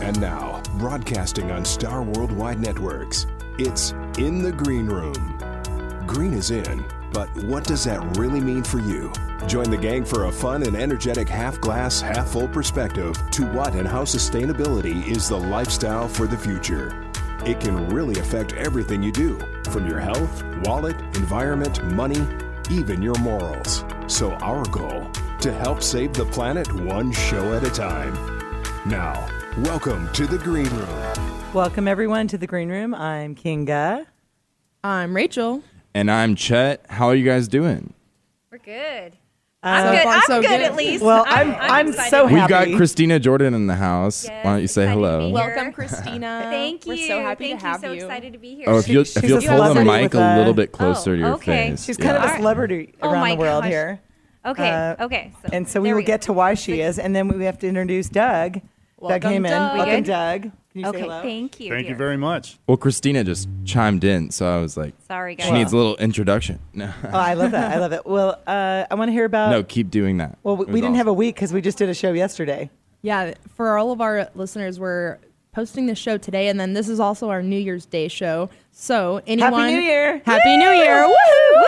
And now, broadcasting on Star Worldwide Networks, it's In the Green Room. Green is in, but what does that really mean for you? Join the gang for a fun and energetic half-glass, half-full perspective to what and how sustainability is the lifestyle for the future. It can really affect everything you do, from your health, wallet, environment, money, even your morals. So our goal, to help save the planet one show at a time. Now, welcome to the Green Room. Welcome, everyone, to the Green Room. I'm Kinga. I'm Rachel. And I'm Chet. How are you guys doing? We're good. I'm good. I'm good at least. Well, I'm so happy. We've got Christina Jordan in the house. Yes, Why don't you say hello? Welcome, Christina. Thank you. We're so happy to have you. you. So excited to be here. Oh, if you'll She's a pull the celebrity mic with a little bit closer to your okay. face. She's kind of a celebrity around my the world gosh. here. Okay. Okay. And so we will get to why she is, and then we have to introduce Doug. Doug Welcome, Heyman. Doug. Welcome, good? Doug. Can you say Okay. hello? Thank you. Thank you dear. very much. Well, Christina just chimed in, so I was like, Sorry, guys. she needs a little introduction. No, Oh, I love that. I love it. Well, I want to hear about... no, keep doing that. Well, we didn't have a week because we just did a show yesterday. Yeah, for all of our listeners, we're posting this show today, and then this is also our New Year's Day show. So anyone... Happy New Year! Happy New Year! Woo!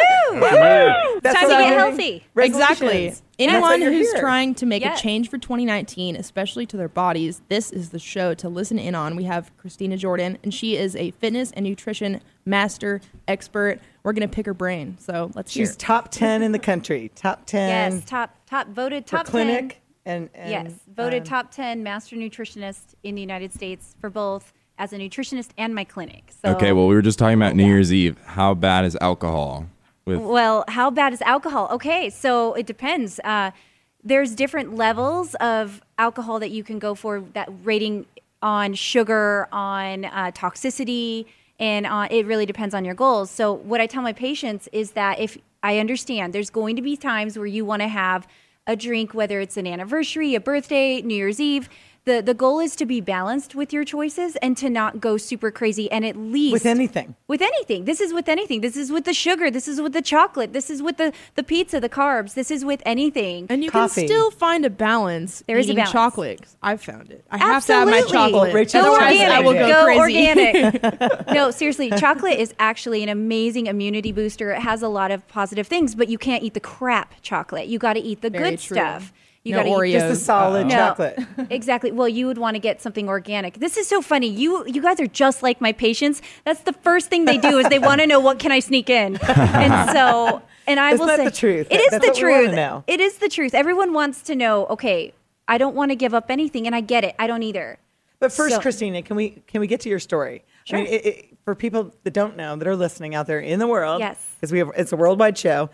That's Time to what get I'm- healthy. Exactly. Resolutions. Anyone That's why you're who's here. trying to make Yes. a change for 2019, especially to their bodies, this is the show to listen in on. We have Christina Jordan, and she is a fitness and nutrition master expert. We're going to pick her brain. So let's hear She's it. top 10 in the country. Top 10 Yes. Top voted for top clinic. 10. And Yes. Voted top 10 master nutritionist in the United States for both as a nutritionist and my clinic. So, Okay, well, we were just talking about New Year's Eve. How bad is alcohol? Well, how bad is alcohol? Okay, so it depends. There's different levels of alcohol that you can go for, that rating on sugar, on toxicity, and it really depends on your goals. So what I tell my patients is that if I understand there's going to be times where you want to have a drink, whether it's an anniversary, a birthday, New Year's Eve, the goal is to be balanced with your choices and to not go super crazy, and at least with anything. with anything. This is with anything. This is with the sugar. This is with the chocolate. This is with the pizza, the carbs. This is with anything. And you Coffee. can still find a balance There is a eating balance. chocolate. I've found it. I have to have my Absolutely. chocolate. Rachel, Go Otherwise, organic. I will go crazy. Organic. No, seriously, chocolate is actually an amazing immunity booster. It has a lot of positive things, but you can't eat the crap chocolate. You got to eat the Very good true. stuff. You No got to eat Oreos. Just the solid No. chocolate. Exactly. Well, you would want to get something organic. This is so funny. You guys are just like my patients. That's the first thing they do is they want to know, what can I sneak in? And so, and I Isn't will that say, the truth? It is That's the what we wanna truth. know. It is the truth. Everyone wants to know, okay, I don't want to give up anything, and I get it. I don't either. But first, So- Christina, can we get to your story? Sure. I mean, for people that don't know, that are listening out there in the world, Yes. because it's a worldwide show.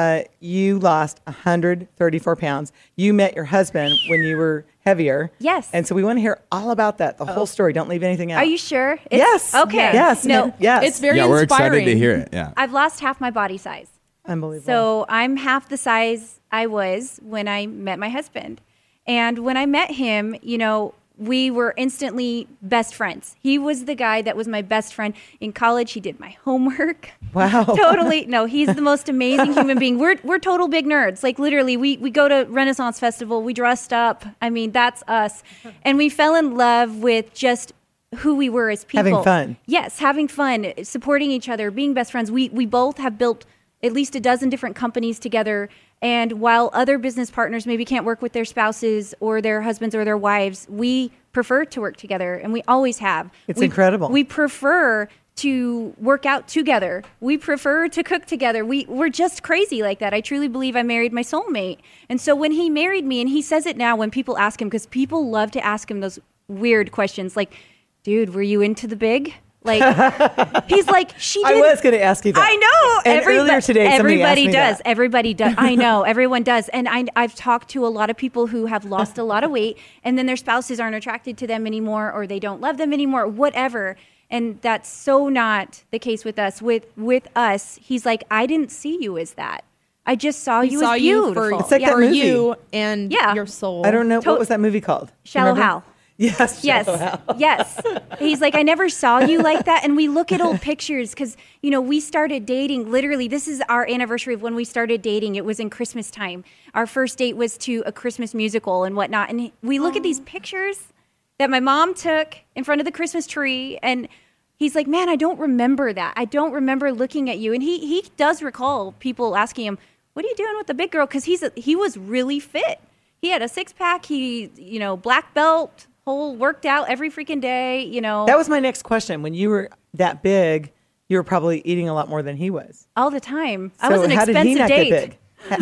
You lost 134 pounds. You met your husband when you were heavier. Yes. And so we want to hear all about that, the whole story. Don't leave anything out. Are you sure? Yes. Okay. Yes. No, Yes. It's very yeah, we're inspiring. excited to hear it. Yeah. I've lost half my body size. Unbelievable. So I'm half the size I was when I met my husband. And when I met him, we were instantly best friends. He was the guy that was my best friend in college. He did my homework. Wow. Totally. No, he's the most amazing human being. We're total big nerds. Like literally, we go to Renaissance Festival. We dressed up. I mean, that's us. And we fell in love with just who we were as people. Having fun. Yes, having fun, supporting each other, being best friends. We both have built at least a dozen different companies together. And while other business partners maybe can't work with their spouses or their husbands or their wives, we prefer to work together, and we always have. It's incredible. We prefer to work out together. We prefer to cook together. We're just crazy like that. I truly believe I married my soulmate. And so when he married me, and he says it now when people ask him, because people love to ask him those weird questions like, dude, were you into the big? Like, he's like, she I did. was going to ask you that. I know. And earlier today, somebody asked everybody me does. that. Everybody does. I know. Everyone does. And I've talked to a lot of people who have lost a lot of weight, and then their spouses aren't attracted to them anymore, or they don't love them anymore, whatever. And that's so not the case with us. With us, he's like, I didn't see you as that. I just saw He you saw as you beautiful. for, It's like that for movie. you and Yeah. your soul. I don't know. What was that movie called? Shallow Remember? Hal. Yes. Yes. Shallow Hal. Yes. He's like, I never saw you like that. And we look at old pictures because, we started dating. Literally, this is our anniversary of when we started dating. It was in Christmas time. Our first date was to a Christmas musical and whatnot. And we look at these pictures that my mom took in front of the Christmas tree. And he's like, man, I don't remember that. I don't remember looking at you. And he does recall people asking him, what are you doing with the big girl? Because he was really fit. He had a 6-pack. He, black belt, whole worked out every freaking day, That was my next question. When you were that big, you were probably eating a lot more than he was. All the time. So I was an how expensive did he not date. get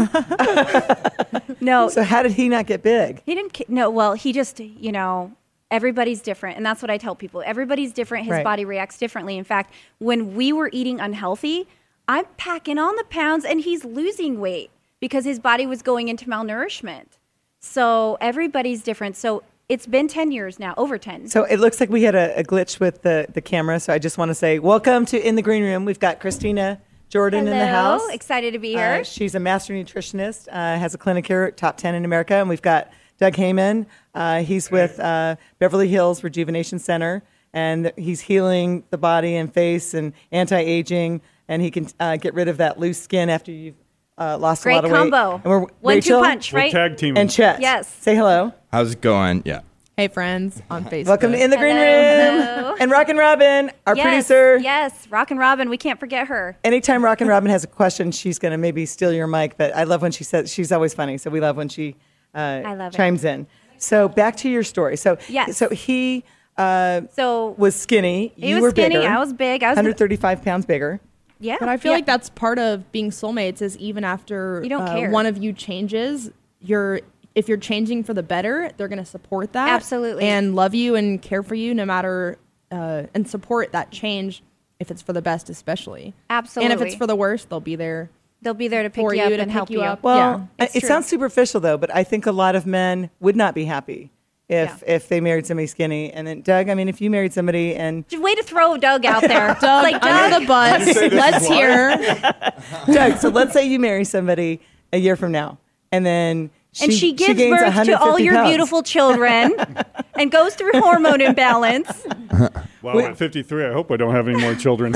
big? No. So how did he not get big? He didn't. No, well, he just, everybody's different. And that's what I tell people. Everybody's different. His Right. body reacts differently. In fact, when we were eating unhealthy, I'm packing on the pounds and he's losing weight because his body was going into malnourishment. So everybody's different. So it's been 10 years now, over 10. So it looks like we had a glitch with the camera. So I just want to say welcome to In the Green Room. We've got Christina Jordan in the Hello. house. Excited to be here. She's a master nutritionist, has a clinic here, top 10 in America. And we've got Doug Heyman. He's with Beverly Hills Rejuvenation Center, and he's healing the body and face and anti-aging, and he can get rid of that loose skin after you've lost a Great lot of combo. weight. And we're 1-2 Rachel punch, right? We'll tag team and Chet. Yes. Say hello. How's it going? Yeah. Hey, friends on Facebook. Welcome to In the Green Hello, Room. hello. And Rockin' Robin, our Yes, producer. Yes, Rockin' Robin. We can't forget her. Anytime Rockin' Robin has a question, she's going to maybe steal your mic, but I love when she says, she's always funny, so we love when she I love it. chimes in. So back to your story. So, Yes. so he So was skinny. he You was were skinny. bigger. I was big. I was 135 pounds bigger. Yeah. But I feel yeah. like that's part of being soulmates is even after You don't care. one of you changes, if you're changing for the better, they're going to support that. Absolutely. And love you and care for you no matter, and support that change if it's for the best, especially. Absolutely. And if it's for the worst, they'll be there They'll be there to pick for you you up to and help pick you you up. Well, It's it true. sounds superficial though, but I think a lot of men would not be happy if they married somebody skinny. And then Doug, I mean, if you married somebody and Way to throw Doug out there. Doug, Like, under the bus. Let's hear. Doug, so let's say you marry somebody a year from now, and then and she gives gains birth to 150 all your pounds. beautiful children and goes through hormone imbalance. Wow, at 53, I hope I don't have any more children.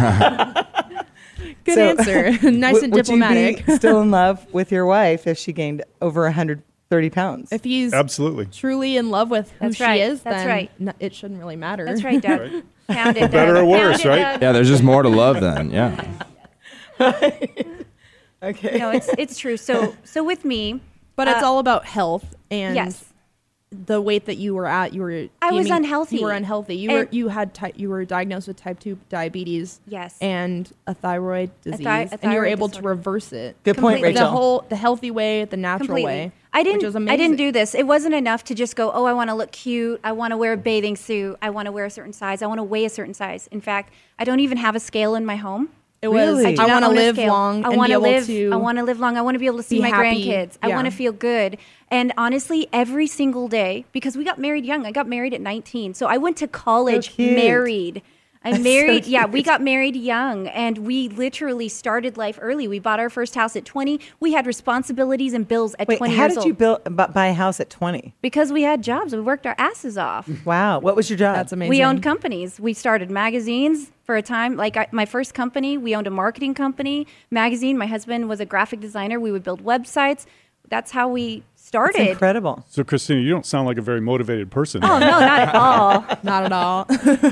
Good So, answer. Nice and Would diplomatic. you be still in love with your wife if she gained over 130 pounds? If he's Absolutely. truly in love with who That's she right. is, That's then right. it shouldn't really matter. That's right, Doug. Right. Pound it, Doug. better or worse, Pound it, right? Doug. Yeah, there's just more to love then. Yeah. Okay. No, it's true. So with me, But it's all about health and yes. the weight that you were at. I was unhealthy. You were unhealthy. You were diagnosed with type 2 diabetes. Yes. And a thyroid disease, a and you were thyroid able disorder. to reverse it. Good point, Completely. Rachel. The healthy way, the natural Completely. way. I which was didn't amazing. do this. It wasn't enough to just go, oh, I want to look cute. I want to wear a bathing suit. I want to wear a certain size. I want to weigh a certain size. In fact, I don't even have a scale in my home. It was. Really? I want to own a live scale. long I and want be to able live. to. I want to live long. I want to be able to see be my happy. grandkids. I Yeah. want to feel good. And honestly, every single day, because we got married young. I got married at 19, so I went to college cute. married. I That's married. so Yeah, cute. we got married young, and we literally started life early. We bought our first house at 20. We had responsibilities and bills at Wait, 20 how years did you old. buy a house at 20? Because we had jobs. We worked our asses off. Wow. What was your job? That's amazing. We owned companies. We started magazines for a time. My first company, we owned a marketing company, magazine. My husband was a graphic designer. We would build websites. That's how we That's started. incredible. So, Christina, you don't sound like a very motivated person. Oh, no, not at all. Not at all.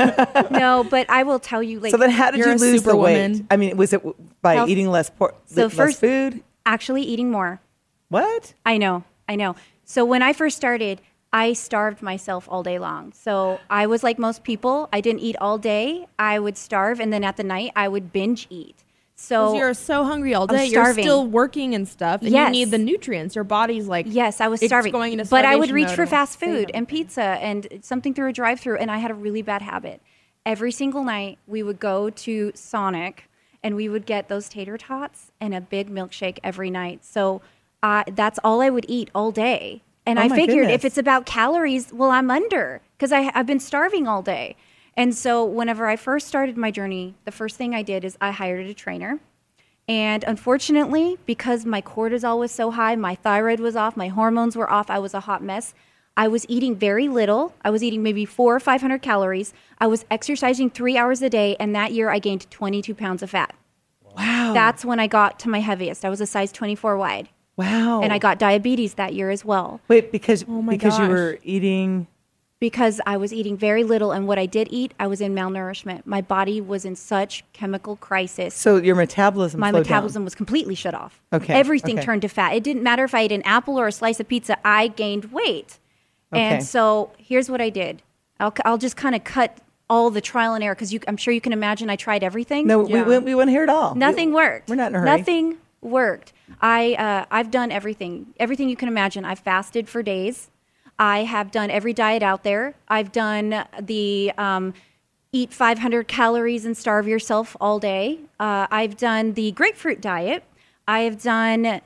No, but I will tell you, like, So then how did You're you a lose the weight? superwoman. I mean, was it by Health- eating less So first- food? actually eating more. What? I know. So when I first started, I starved myself all day long. So I was like most people. I didn't eat all day. I would starve, and then at the night, I would binge eat. So 'Cause you're so hungry all I was day. You're starving. still working and stuff, and Yes. you need the nutrients. Your body's like yes, I was it's starving. going into but I would starvation reach mode for and fast save food and everything. pizza and something through a drive-through, and I had a really bad habit. Every single night, we would go to Sonic, and we would get those tater tots and a big milkshake every night. So that's all I would eat all day. And Oh I my figured goodness. if it's about calories, well, I'm under because I've been starving all day. And so whenever I first started my journey, the first thing I did is I hired a trainer. And unfortunately, because my cortisol was so high, my thyroid was off, my hormones were off, I was a hot mess. I was eating very little. I was eating maybe 400 or 500 calories. I was exercising 3 hours a day. And that year, I gained 22 pounds of fat. Wow. That's when I got to my heaviest. I was a size 24 wide. wow. And I got diabetes that year as well. Wait, because Oh my because you gosh. were eating because I was eating very little, and what I did eat, I was in malnourishment. My body was in such chemical crisis. So your metabolism My slowed metabolism down. was completely shut off. Okay, Everything okay. turned to fat. It didn't matter if I ate an apple or a slice of pizza. I gained weight. Okay. And so here's what I did. I'll just kind of cut all the trial and error, because I'm sure you can imagine I tried everything. No, we want to hear it all. Nothing worked. We're not in a hurry. Nothing worked. I've done everything you can imagine. I've fasted for days. I have done every diet out there. I've done the eat 500 calories and starve yourself all day. I've done the grapefruit diet. I've done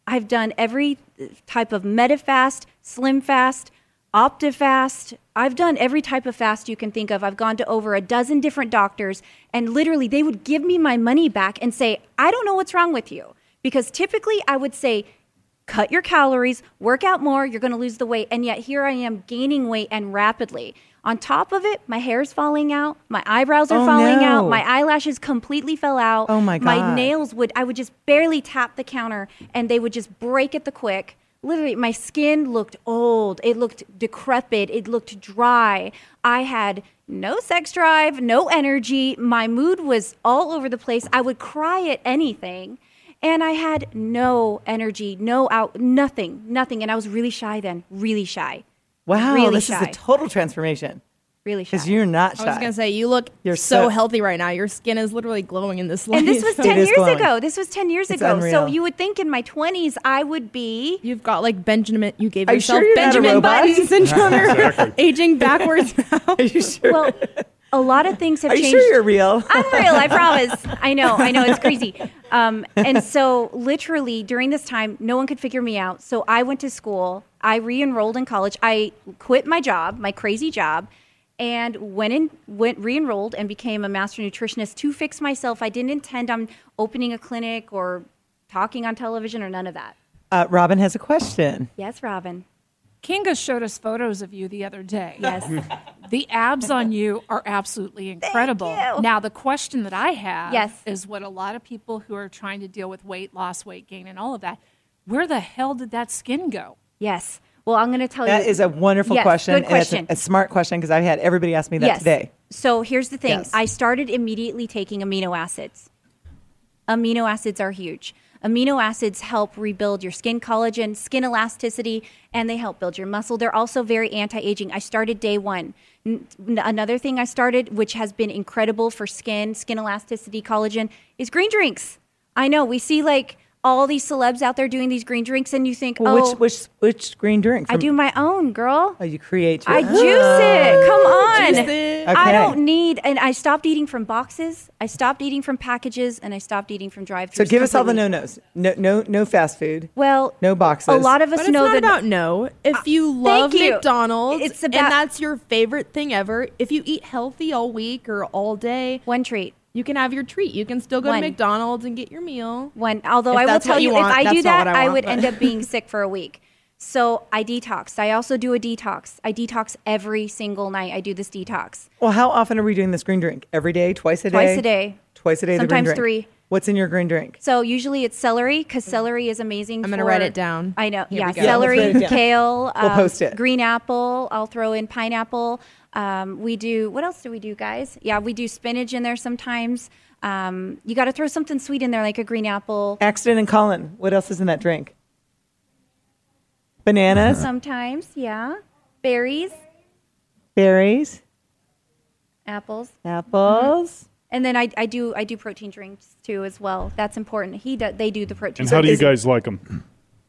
every type of Medifast, Slim Fast, OptiFast. I've done every type of fast you can think of. I've gone to over a dozen different doctors, and literally they would give me my money back and say, I don't know what's wrong with you. Because typically I would say, cut your calories, work out more, you're going to lose the weight. And yet here I am gaining weight, and rapidly. On top of it, my hair's falling out, my eyebrows are falling out, my eyelashes completely fell out. Oh my God. My nails I would just barely tap the counter and they would just break at the quick. Literally, my skin looked old. It looked decrepit. It looked dry. I had no sex drive, no energy. My mood was all over the place. I would cry at anything. And I had no energy, nothing. And I was really shy then, really shy. Wow, Really this shy. is a total transformation. Really shy. Because you're not shy. I was going to say, you look You're so so- healthy right now. Your skin is literally glowing in this light. And this was It 10 is years glowing. ago. This was 10 years It's ago. unreal. So you would think in my 20s I would be. You've got like Benjamin. You gave Are you yourself sure you're not a Benjamin robot? Button syndrome. You're aging backwards now. Are you sure? Well, a lot of things have Are you changed. sure you're real? I'm real, I promise. I know, it's crazy. And so literally during this time, no one could figure me out. So I went to school. I re-enrolled in college. I quit my job, my crazy job, and re-enrolled and became a master nutritionist to fix myself. I didn't intend on opening a clinic or talking on television or none of that. Robin has a question. Yes, Robin. Kinga showed us photos of you the other day. Yes. The abs on you are absolutely incredible. you. Now, the question that I have Yes. is what a lot of people who are trying to deal with weight loss, weight gain, and all of that, where the hell did that skin go? Yes. Well, I'm going to tell That you. is a wonderful Yes, question. good And it's question. a smart question because I've had everybody ask me that Yes. today. So here's the thing. Yes. I started immediately taking amino acids. Amino acids are huge. Amino acids help rebuild your skin collagen, skin elasticity, and they help build your muscle. They're also very anti-aging. I started day one. Another thing I started, which has been incredible for skin elasticity, collagen, is green drinks. I know we see like all these celebs out there doing these green drinks, and you think, Well, which green drink? I do my own, girl. Oh, you create your I juice it. Come on. Juice it. I Okay. don't need, and I stopped eating from boxes. I stopped eating from packages, and I stopped eating from So drive-thrus. give us all the completely. no-nos. No fast food. Well, No boxes. A lot of us But it's know not that. about no. If you love you. McDonald's It's and about- that's your favorite thing ever, if you eat healthy all week or all day, one treat. you can have your treat. You can still go One. to McDonald's and get your meal. Although If I will that's tell what you, you if want, I do that's not that, what I I want, would but- end up being sick for a week. So I detoxed. I also do a detox. I detox every single night. I do this detox. Well, how often are we doing this green drink? Every day? Twice a day? Twice a day. Twice a day, the green Sometimes drink. 3. What's in your green drink? So usually it's celery, because celery is amazing. I'm gonna for- write it down. I know. Here Yeah, we go. Yeah, celery, let's write it down. kale, We'll post it. green apple. I'll throw in pineapple. We do. What else do we do, guys? Yeah, we do spinach in there sometimes. You got to throw something sweet in there, like a green apple. Accident and Colin. What else is in that drink? Bananas, Sometimes, yeah. Berries, berries, apples, apples. and then I do protein drinks too as well. That's important. They do the protein. And how do you is- guys like them?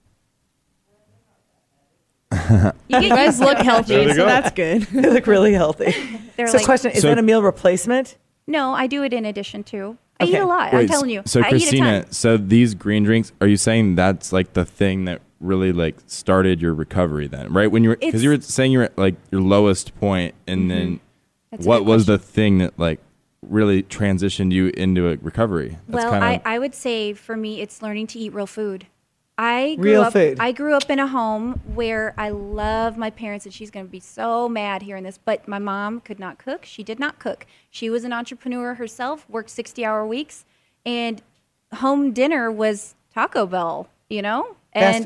You You guys look healthy, There they so go. that's good. They look really healthy. They're So, like- question: Is So- that a meal replacement? No, I do it in addition to. I Okay. eat a lot. I'm Wait, telling you. So I eat a Christina, ton. so these green drinks, are you saying that's like the thing that really like started your recovery then, right? When you were, because you were saying you're at like your lowest point, and then Mm-hmm. That's a what good was question. the thing that like really transitioned you into a recovery? That's Well, kinda, I would say for me, it's learning to eat real food. I Real food. I grew up in a home where I love my parents, and she's going to be so mad hearing this, but my mom could not cook. She did not cook. She was an entrepreneur herself, worked 60-hour weeks, and home dinner was Taco Bell, you know? Fast And food.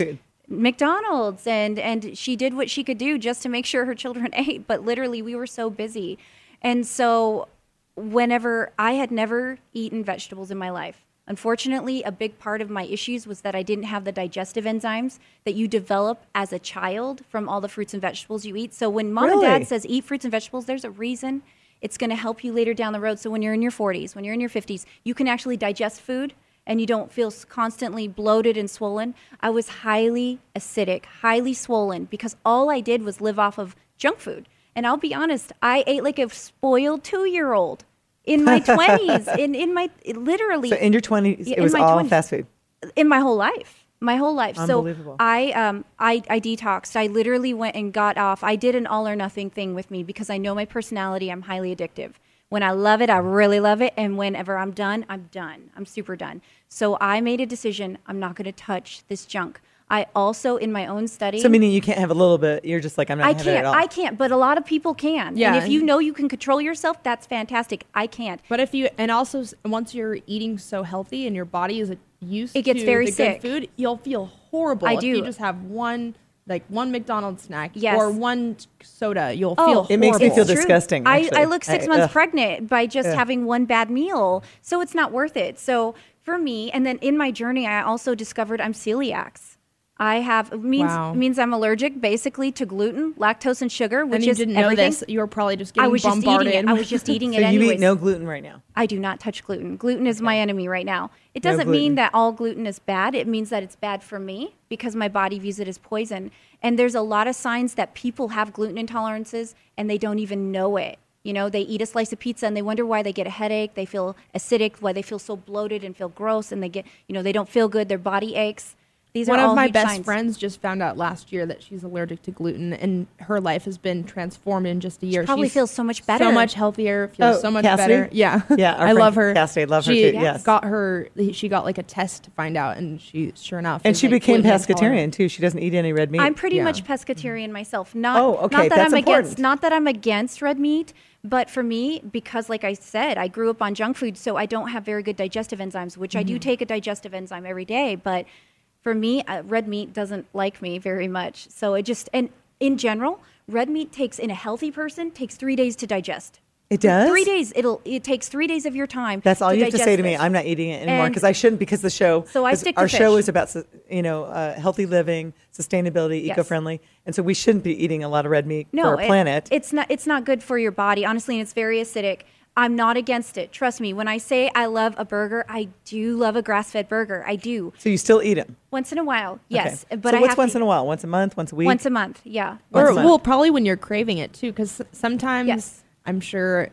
McDonald's, and she did what she could do just to make sure her children ate. But literally, we were so busy. And so whenever I had never eaten vegetables in my life, unfortunately, a big part of my issues was that I didn't have the digestive enzymes that you develop as a child from all the fruits and vegetables you eat. So when mom and dad says eat fruits and vegetables, there's a reason. It's going to help you later down the road. So when you're in your 40s, when you're in your 50s, you can actually digest food and you don't feel constantly bloated and swollen. I was highly acidic, highly swollen, because all I did was live off of junk food. And I'll be honest, I ate like a spoiled 2-year-old in my 20s, literally. So in your 20s, it was all 20s. fast food? In my whole life. Unbelievable. So I detoxed. I literally went and got off. I did an all or nothing thing with me because I know my personality. I'm highly addictive. When I love it, I really love it. And whenever I'm done, I'm done. I'm super done. So I made a decision. I'm not going to touch this junk. I also, in my own study. So meaning you can't have a little bit. You're just like, I'm not having it at all. I can't, but a lot of people can. Yeah. And if you know you can control yourself, that's fantastic. I can't. But also once you're eating so healthy and your body is used It gets to very the sick. good food, you'll feel horrible. I If do. you just have one McDonald's snack Yes. or one soda, you'll feel horrible. It makes me feel True. disgusting. I actually. look 6 months pregnant by just having one bad meal. So it's not worth it. So for me, and then in my journey, I also discovered I'm celiac. I have means I'm allergic basically to gluten, lactose, and sugar, which and you is didn't everything. know this. You were probably just getting I was just bombarded. eating it. I was just eating it So you anyways. eat no gluten right now? I do not touch gluten. Gluten is my enemy right now. It No doesn't gluten. mean that all gluten is bad. It means that it's bad for me because my body views it as poison. And there's a lot of signs that people have gluten intolerances and they don't even know it. You know, they eat a slice of pizza and they wonder why they get a headache. They feel acidic, why they feel so bloated and feel gross, and they get, they don't feel good. Their body aches. These One are all of my huge best signs. friends just found out last year that she's allergic to gluten, and her life has been transformed in just a year. She probably She's feels so much better. so much healthier, feels so much Cassidy? better. Yeah, Yeah, our I friend love her. Cassidy, love her She too, yes. She got like a test to find out, and she sure enough. And is, she like, became gluten pescatarian intolerant. too. She doesn't eat any red meat. I'm pretty Yeah. much pescatarian myself. Not, okay, not that that's I'm important. against. Not that I'm against red meat, but for me, because like I said, I grew up on junk food, so I don't have very good digestive enzymes. Which I do take a digestive enzyme every day, but for me, red meat doesn't like me very much. So and in general, red meat in a healthy person takes 3 days to digest. It does? 3 days. It takes 3 days of your time. That's all you have to say to me. digest I'm not eating it anymore And- because I shouldn't, because the show. So I 'cause stick to our show fish. is about healthy living, sustainability, Yes. eco-friendly, and so we shouldn't be eating a lot of red meat No, for our planet. It's not good for your body, honestly, and it's very acidic. I'm not against it. Trust me. When I say I love a burger, I do love a grass-fed burger. I do. So you still eat them? Once in a while, yes. Okay. But so I what's have once to, in a while? Once a month? Once a week? Once a month, yeah. Once Or a month. well, probably when you're craving it too, because sometimes Yes. I'm sure,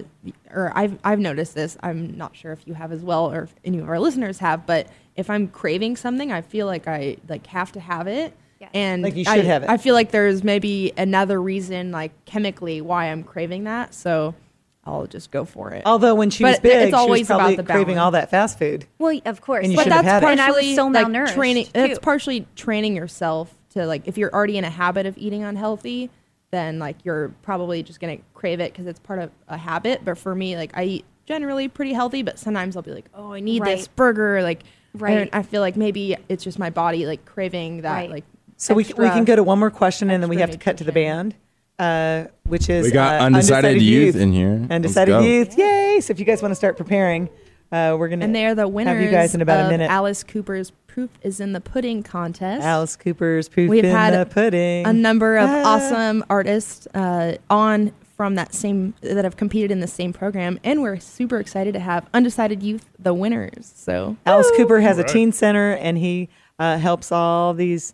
or I've noticed this. I'm not sure if you have as well, or if any of our listeners have. But if I'm craving something, I feel like I have to have it. Yes. And Like you should have it. I feel like there's maybe another reason, like chemically, why I'm craving that. So I'll just go for it. Although when she But was big, it's she was always about probably the craving balance. all that fast food. Well, of course. And you But should have that's had it. And I was partially so like malnourished, training. That's too. partially training yourself to, like, if you're already in a habit of eating unhealthy, then like you're probably just gonna crave it because it's part of a habit. But for me, like I eat generally pretty healthy, but sometimes I'll be like, oh, I need this Right. burger. Like, Right. I feel like maybe it's just my body like craving that. Right. Like, So we can go to one more question, and then we have extra to cut to the band, which is We got Undecided Youth in here. Undecided Let's go. Youth, yay! So if you guys want to start preparing, we're gonna and they are the winners have you guys in about of a minute. Alice Cooper's Proof is in the Pudding contest. Alice Cooper's Proof We've in had the Pudding. a number of Ah. awesome artists on from that have competed in the same program, and we're super excited to have Undecided Youth the winners. So Alice Cooper has a Right. teen center, and he helps all these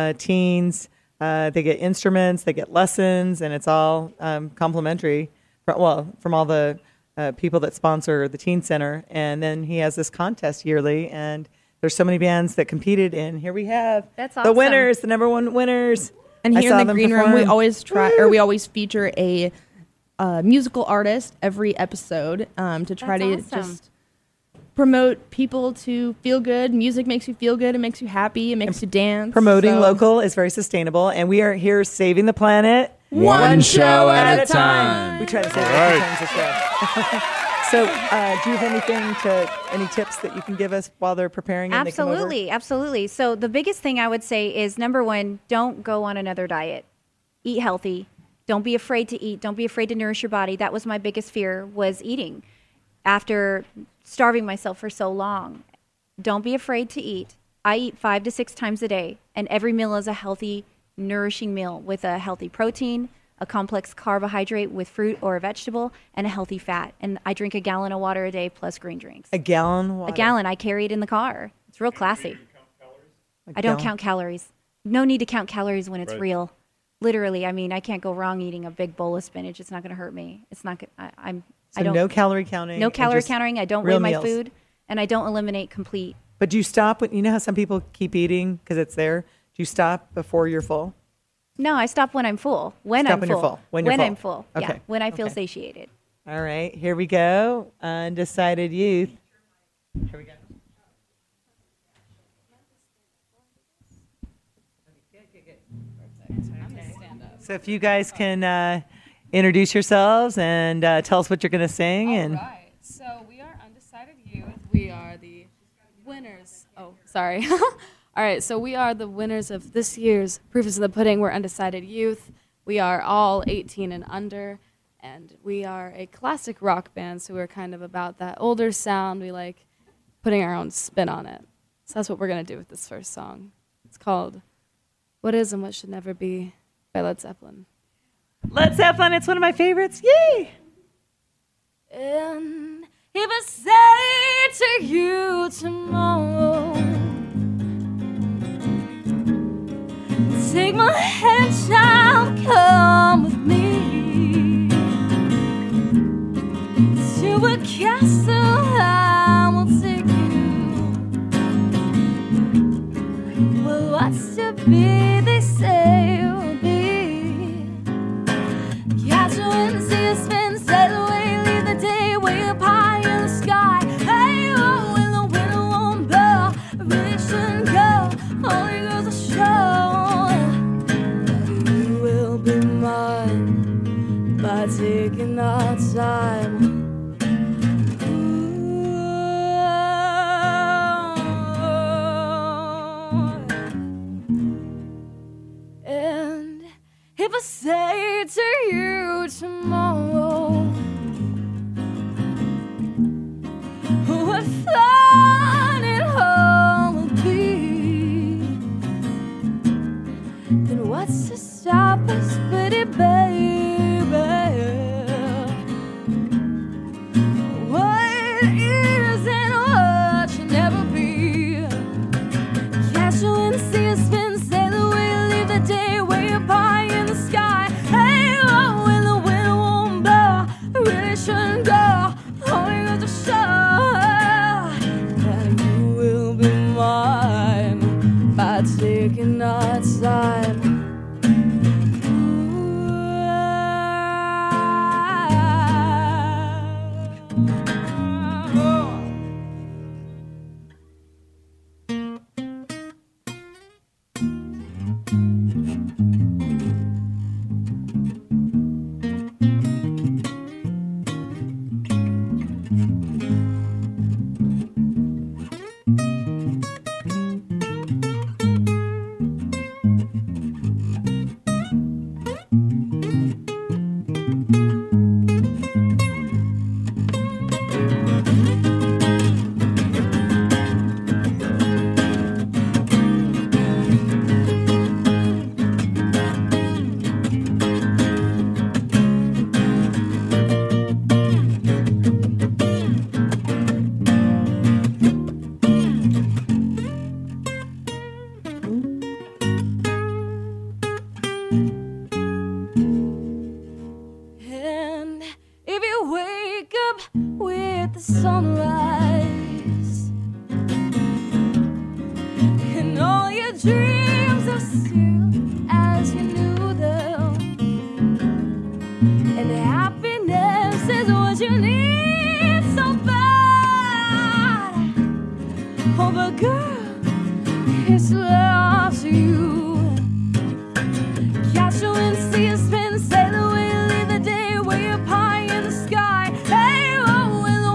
teens. They get instruments, they get lessons, and it's all complimentary. From all the people that sponsor the teen center. And then he has this contest yearly, and there's so many bands that competed. And here we have That's the awesome. winners, the number one winners. And I here saw in the them green room, we perform. always feature a musical artist every episode to try to That's awesome. just promote people to feel good. Music makes you feel good. It makes you happy. It makes you dance. Promoting So- local is very sustainable, and we are here saving the planet One show at a time. We try to save it Right. a few times a show. So, do you have any tips that you can give us while they're preparing? And Absolutely, absolutely. So the biggest thing I would say is, number one, don't go on another diet. Eat healthy. Don't be afraid to eat. Don't be afraid to nourish your body. That was my biggest fear, was eating. After starving myself for so long, don't be afraid to eat. I eat 5 to 6 times a day, and every meal is a healthy, nourishing meal with a healthy protein, a complex carbohydrate with fruit or a vegetable, and a healthy fat. And I drink a gallon of water a day plus green drinks. A gallon of water? A gallon. I carry it in the car. It's real classy. I don't count calories. No need to count calories when it's real. Literally, I mean, I can't go wrong eating a big bowl of spinach. It's not going to hurt me. It's not good. I don't. No calorie counting. No calorie counting. I don't weigh my meals. food, and I don't eliminate complete. But do you stop when, you know how some people keep eating because it's there? Do you stop before you're full? No, I stop when I'm full. When Stop I'm when full. you're full. When you're when full. I'm full. Okay. Yeah. When I feel Okay. satiated. All right, here we go. Undecided youth. Here we go. So if you guys can introduce yourselves and tell us what you're going to sing. All And right. So we are Undecided Youth. We are the winners. Oh, sorry. All right. So we are the winners of this year's Proof is in the Pudding. We're Undecided Youth. We are all 18 and under. And we are a classic rock band. So we're kind of about that older sound. We like putting our own spin on it. So that's what we're going to do with this first song. It's called What Is and What Should Never Be by Led Zeppelin. let's have fun. It's one of my favorites. Yay! And if I say to you tomorrow, take my hand, child, come with me to a castle I will take you. Well, what's to be, they say will be. Catch you in the sea of spin, sail away, leave the day way up high in the sky. Hey, oh, when the wind won't blow, really shouldn't go. Only goes to show that you will be mine by taking our time. And if I say to you tomorrow, what fun it all will be, then what's to stop us, pretty baby? What is and what should never be? Catch you in the sea of spin, sail away, leave the day way up high in the sky. Hey, oh, when the wind won't blow, I really shouldn't go. Only goes to show that you will be mine by taking our time. And if you wake up with the sunrise and all your dreams are still as you knew them, and happiness is what you need so bad, oh, but girl, it's love to you. Catch you in the sea and spin, sail away, leave the day way up high in the sky. Hey, oh, when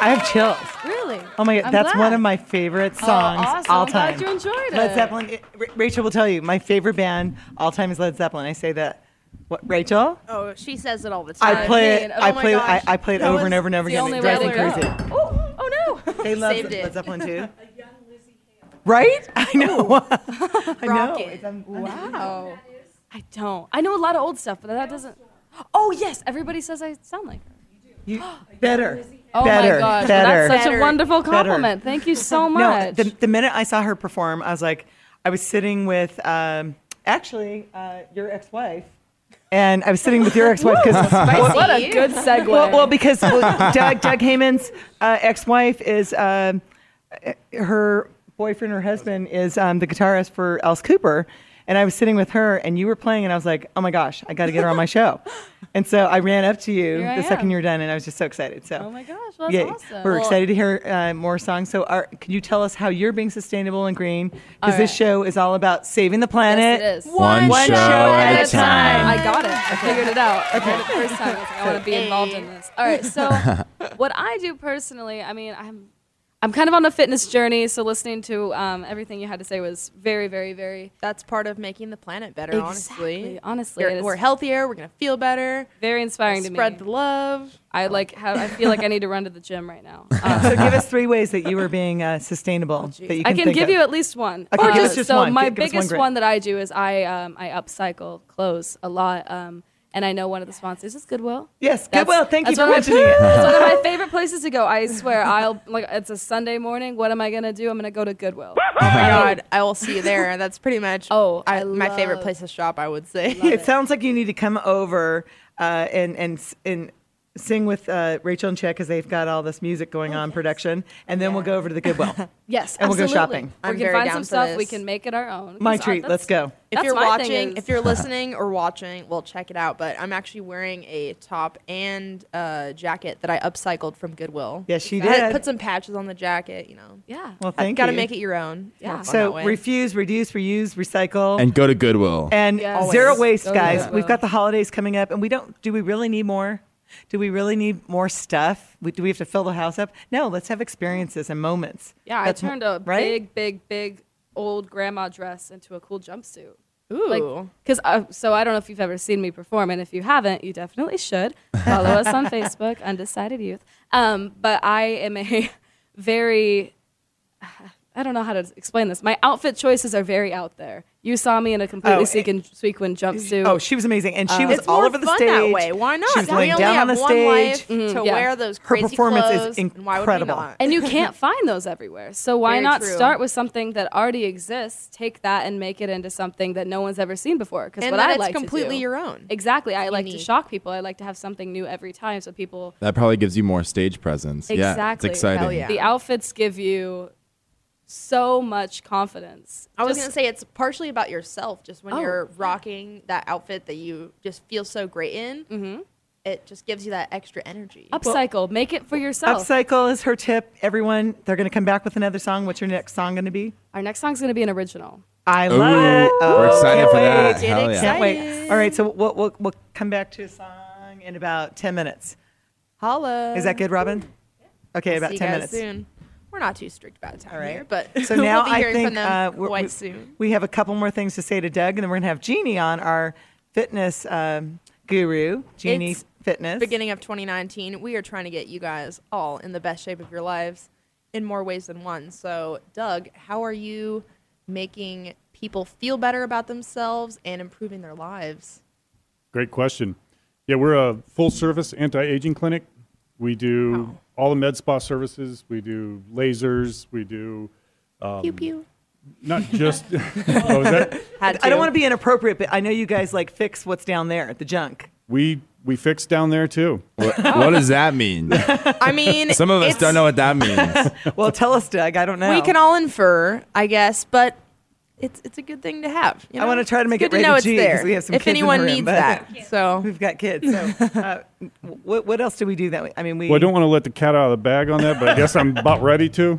I have chills. Really? Oh my God, I'm that's glad. one of my favorite songs awesome. all I'm glad time. you enjoyed it. Led Zeppelin. Rachel will tell you my favorite band all time is Led Zeppelin. I say that. What, Rachel? Oh, she says it all the time. I play it. Oh I my play it. gosh. I play it That over was and over and over the again. only It drives me way to crazy. go. Oh no! They love Saved it. Led Zeppelin too. Right? I know. I know. Rocket. Wow. I don't. I know a lot of old stuff, but that doesn't. Oh yes, everybody says I sound like her. You, better. Oh better. my gosh, Better. that's such a Better. wonderful Better. compliment. Thank you so No, much. the minute I saw her perform, I was like, I was sitting with actually your ex-wife, and I was sitting with your ex-wife because what a good segue. well, because Doug Heyman's ex-wife is her boyfriend or husband is the guitarist for Alice Cooper. And I was sitting with her, and you were playing, and I was like, "Oh my gosh, I got to get her on my show!" And so I ran up to you Here I the second am. you were done, and I was just so excited. So, Oh my gosh, well, that's awesome. we're Well- excited to hear more songs. So, can you tell us how you're being sustainable and green? Because All this right. show is all about saving the planet. Yes, it is. One show at a time. I got it. I figured it out. Okay. The first time I was like, I want to be involved in this. All right. So, what I do personally, I mean, I'm kind of on a fitness journey. So listening to everything you had to say was very, very, very. That's part of making the planet better, Honestly, honestly. it We're is healthier. We're going to feel better. very inspiring to me. Spread the love. I feel like I need to run to the gym right now. So, give us 3 ways that you were being sustainable. That you I can think give of. you at least one. Okay, give us just so one. my Give us one biggest great. one that I do is I upcycle clothes a lot. And I know one of the sponsors is Goodwill. Yes, That's- Goodwill. Thank you that's for one of my- mentioning it. That's one of my favorite places to go. I swear, it's a Sunday morning. What am I gonna do? I'm gonna go to Goodwill. Oh my God, I will see you there. That's pretty much my favorite love- place to shop, I would say. It sounds like you need to come over and sing with Rachel and Chet because they've got all this music going on production, and then we'll go over to the Goodwill. Yes, And we'll go absolutely. shopping. We I'm can very find down some for stuff. this. We can make it our own. My 'Cause, treat. that's- Let's go. If that's you're my thing watching, is- if you're listening or watching, well, check it out. But I'm actually wearing a top and jacket that I upcycled from Goodwill. Yes, she I had did. put some patches on the jacket. Yeah. Well, thank Got to you. make it your own. Yeah. Have fun that So way. refuse, reduce, reuse, recycle, And go to Goodwill. and Yes. zero Always. waste, Go to guys. Goodwill. We've got the holidays coming up, and do we really need more? Do we really need more stuff? Do we have to fill the house up? No, let's have experiences and moments. Yeah, That's I turned a right? big old grandma dress into a cool jumpsuit. Ooh. Because so I don't know if you've ever seen me perform, and if you haven't, you definitely should follow us on Facebook, Undecided Youth. But I am a very, I don't know how to explain this. My outfit choices are very out there. You saw me in a completely sequin jumpsuit. Oh, she was amazing, and she was It's all more over the fun stage. that way. Why not? She was we laying only down have on the one stage. life to yeah. wear those Her crazy performance is clothes, and why would we incredible. not? And you can't find those everywhere. So why Very not true. start with something that already exists, take that and make it into something that no one's ever seen before? Because And what that I it's like completely to do, your own. Exactly. I like to unique. shock people. I like to have something new every time, so people. That probably gives you more stage presence. Yeah, it's Exactly. exciting. Hell yeah. The outfits give you so much confidence. I was Just- going to say it's partially about yourself. Just when Oh. you're rocking that outfit that you just feel so great in, it just gives you that extra energy. upcycle. Make it for yourself. Upcycle is her tip. Everyone, they're going to come back with another song. What's your next song going to be? Our next song's going to be an original. I Ooh, love it. we're excited can't for wait. that. Get Hell yeah. Can't wait. excited. All right, so we'll come back to a song in about 10 minutes. Holla. Is that good, Robin? Okay, about See you 10 guys minutes. Soon. We're not too strict about time All right. here, but So now we'll be I hearing think from them we quite soon. we have a couple more things to say to Doug, and then we're going to have Jeannie on, our fitness guru, Jeannie It's Fitness. Beginning of 2019, we are trying to get you guys all in the best shape of your lives in more ways than one. So, Doug, how are you making people feel better about themselves and improving their lives? Great question. Yeah, we're a full-service anti-aging clinic. We do all the med spa services. We do lasers. We do Pew pew. not just. What was that? I don't want to be inappropriate, but I know you guys like fix what's down there, the junk. We fix down there too. What does that mean? I mean, Some of us it's- don't know what that means. Well, tell us, Doug. I don't know. We can all infer, I guess, but it's a good thing to have. You I know? want to try to make It's it good to rated know it's G, 'cause there. we have some if kids in the anyone room, needs but- that. So We've got kids. So, what else do we do that? I mean, we. Well, I don't want to let the cat out of the bag on that, but I guess I'm about ready to.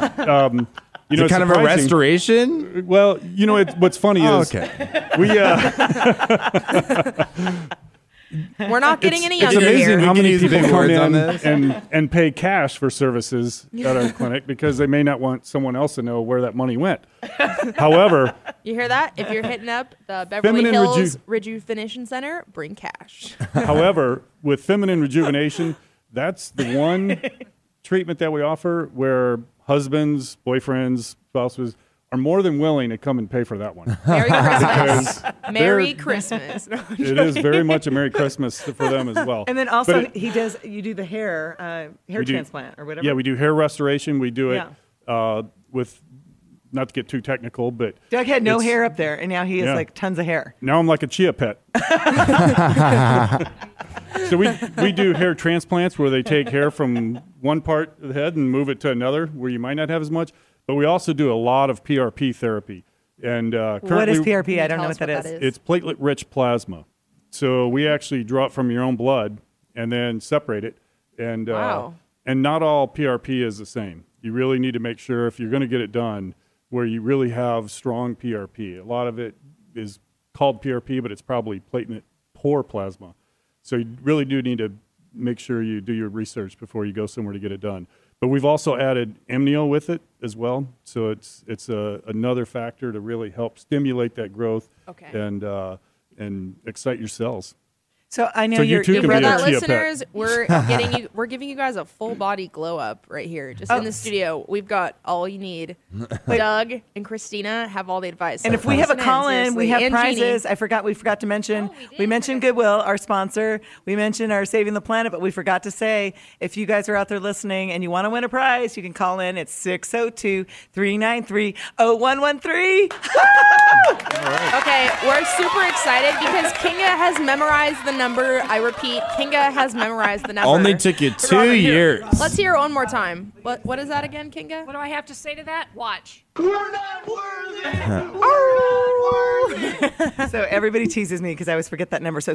You know, Is it kind of a surprising. restoration? Well, you know, what's funny Oh, is okay. we We're not getting any It's younger amazing here. how many use people big come words on in this. and pay cash for services at our clinic because they may not want someone else to know where that money went. However, You hear that? If you're hitting up the Beverly Feminine Hills Rejuvenation Center, bring cash. However, with feminine rejuvenation, that's the one treatment that we offer where husbands, boyfriends, spouses are more than willing to come and pay for that one. Merry Christmas. Merry they're- Christmas. It is very much a Merry Christmas for them as well. And then also But you do the hair We do- transplant or whatever. yeah, we do hair restoration. We do it Yeah. with, not to get too technical, but Doug had no it's- hair up there, and now he has Yeah. like tons of hair. now I'm like a chia pet. So we do hair transplants where they take hair from one part of the head and move it to another where you might not have as much. But we also do a lot of PRP therapy. And currently, What is PRP? you I don't tell know us what that what is. that is? It's platelet-rich plasma. So we actually draw it from your own blood and then separate it. And Wow. and not all PRP is the same. You really need to make sure if you're going to get it done where you really have strong PRP. A lot of it is called PRP, but it's probably platelet-poor plasma. So you really do need to make sure you do your research before you go somewhere to get it done. But we've also added amnio with it as well. So it's another factor to really help stimulate that growth Okay. and excite your cells. So I know So you you're, too you're can be For a brother- the chia pet. listeners, we're giving you guys a full body glow up right here, just in the studio. We've got all you need. Doug and Christina have all the advice. And So if we have a listen in, call in, we seriously. have And Jeannie. prizes. We forgot to mention. Oh, we did. we mentioned Goodwill, our sponsor. We mentioned our Saving the Planet, but we forgot to say if you guys are out there listening and you want to win a prize, you can call in. It's 602-393-0113. Okay, we're super excited because Kinga has memorized the number. I repeat, Kinga has memorized the number. Only took you 2 years. Let's hear it one more time. What is that again, Kinga? What do I have to say to that? Watch. So everybody teases me because I always forget that number. So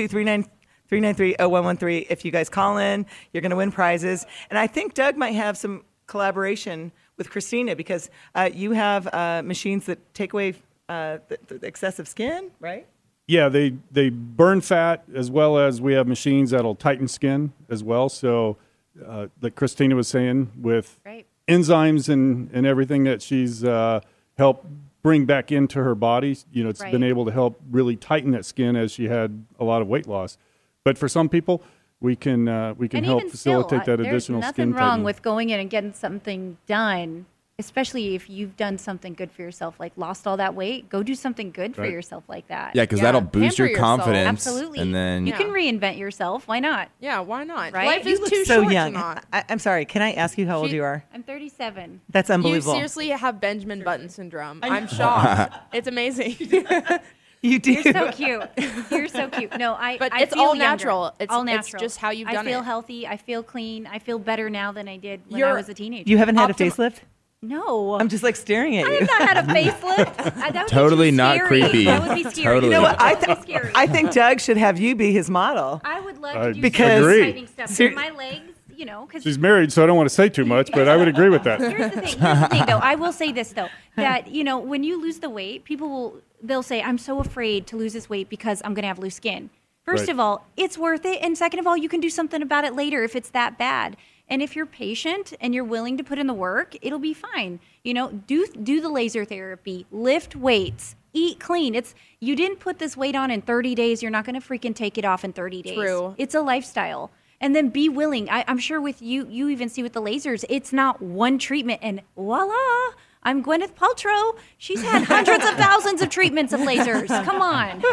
602-393-0113. If you guys call in, you're going to win prizes. And I think Doug might have some collaboration with Christina because you have machines that take away the excessive skin, right? Yeah, they burn fat as well as we have machines that'll tighten skin as well. So like Christina was saying, with Right. enzymes and everything that she's helped bring back into her body, you know, it's been Right. able to help really tighten that skin as she had a lot of weight loss. But for some people, we can And help even facilitate still, that there's additional nothing skin wrong tightening. with going in and getting something done, especially if you've done something good for yourself, like lost all that weight. Go do something good for Right. yourself like that. Yeah, because that'll boost pamper your yourself. confidence. Absolutely. And then you can reinvent yourself. Why not? Yeah, why not? Right? Life You is look too so short young. to not. I'm sorry. Can I ask you how old She- you are? I'm 37. That's You unbelievable. seriously have Benjamin Button syndrome. I'm shocked. It's amazing. You do. You're so cute. You're so cute. No, But I it's feel all younger. natural. It's- all it's natural. just how you've done I feel it. healthy. I feel clean. I feel better now than I did when I You're- was a teenager. You haven't had a Optim- facelift? No. I'm just like staring at I you. have not had a facelift. That would Totally be too not scary. creepy. That would be scary. Totally. You know what? That would be scary. I think Doug should have you be his model. I would love I to do Because- some agree. exciting stuff. Ser- My legs, you know, because She's married, so I don't want to say too much, but I would agree with that. Here's the thing, though. I will say this, though, that, you know, when you lose the weight, they'll say, I'm so afraid to lose this weight because I'm going to have loose skin. First Right. of all, it's worth it. And second of all, you can do something about it later if it's that bad. And if you're patient and you're willing to put in the work, it'll be fine. You know, do the laser therapy, lift weights, eat clean. You didn't put this weight on in 30 days. You're not going to freaking take it off in 30 days. True. It's a lifestyle. And then be willing. I'm sure with you even see with the lasers, it's not one treatment and voila, I'm Gwyneth Paltrow. She's had hundreds of thousands of treatments of lasers. Come on.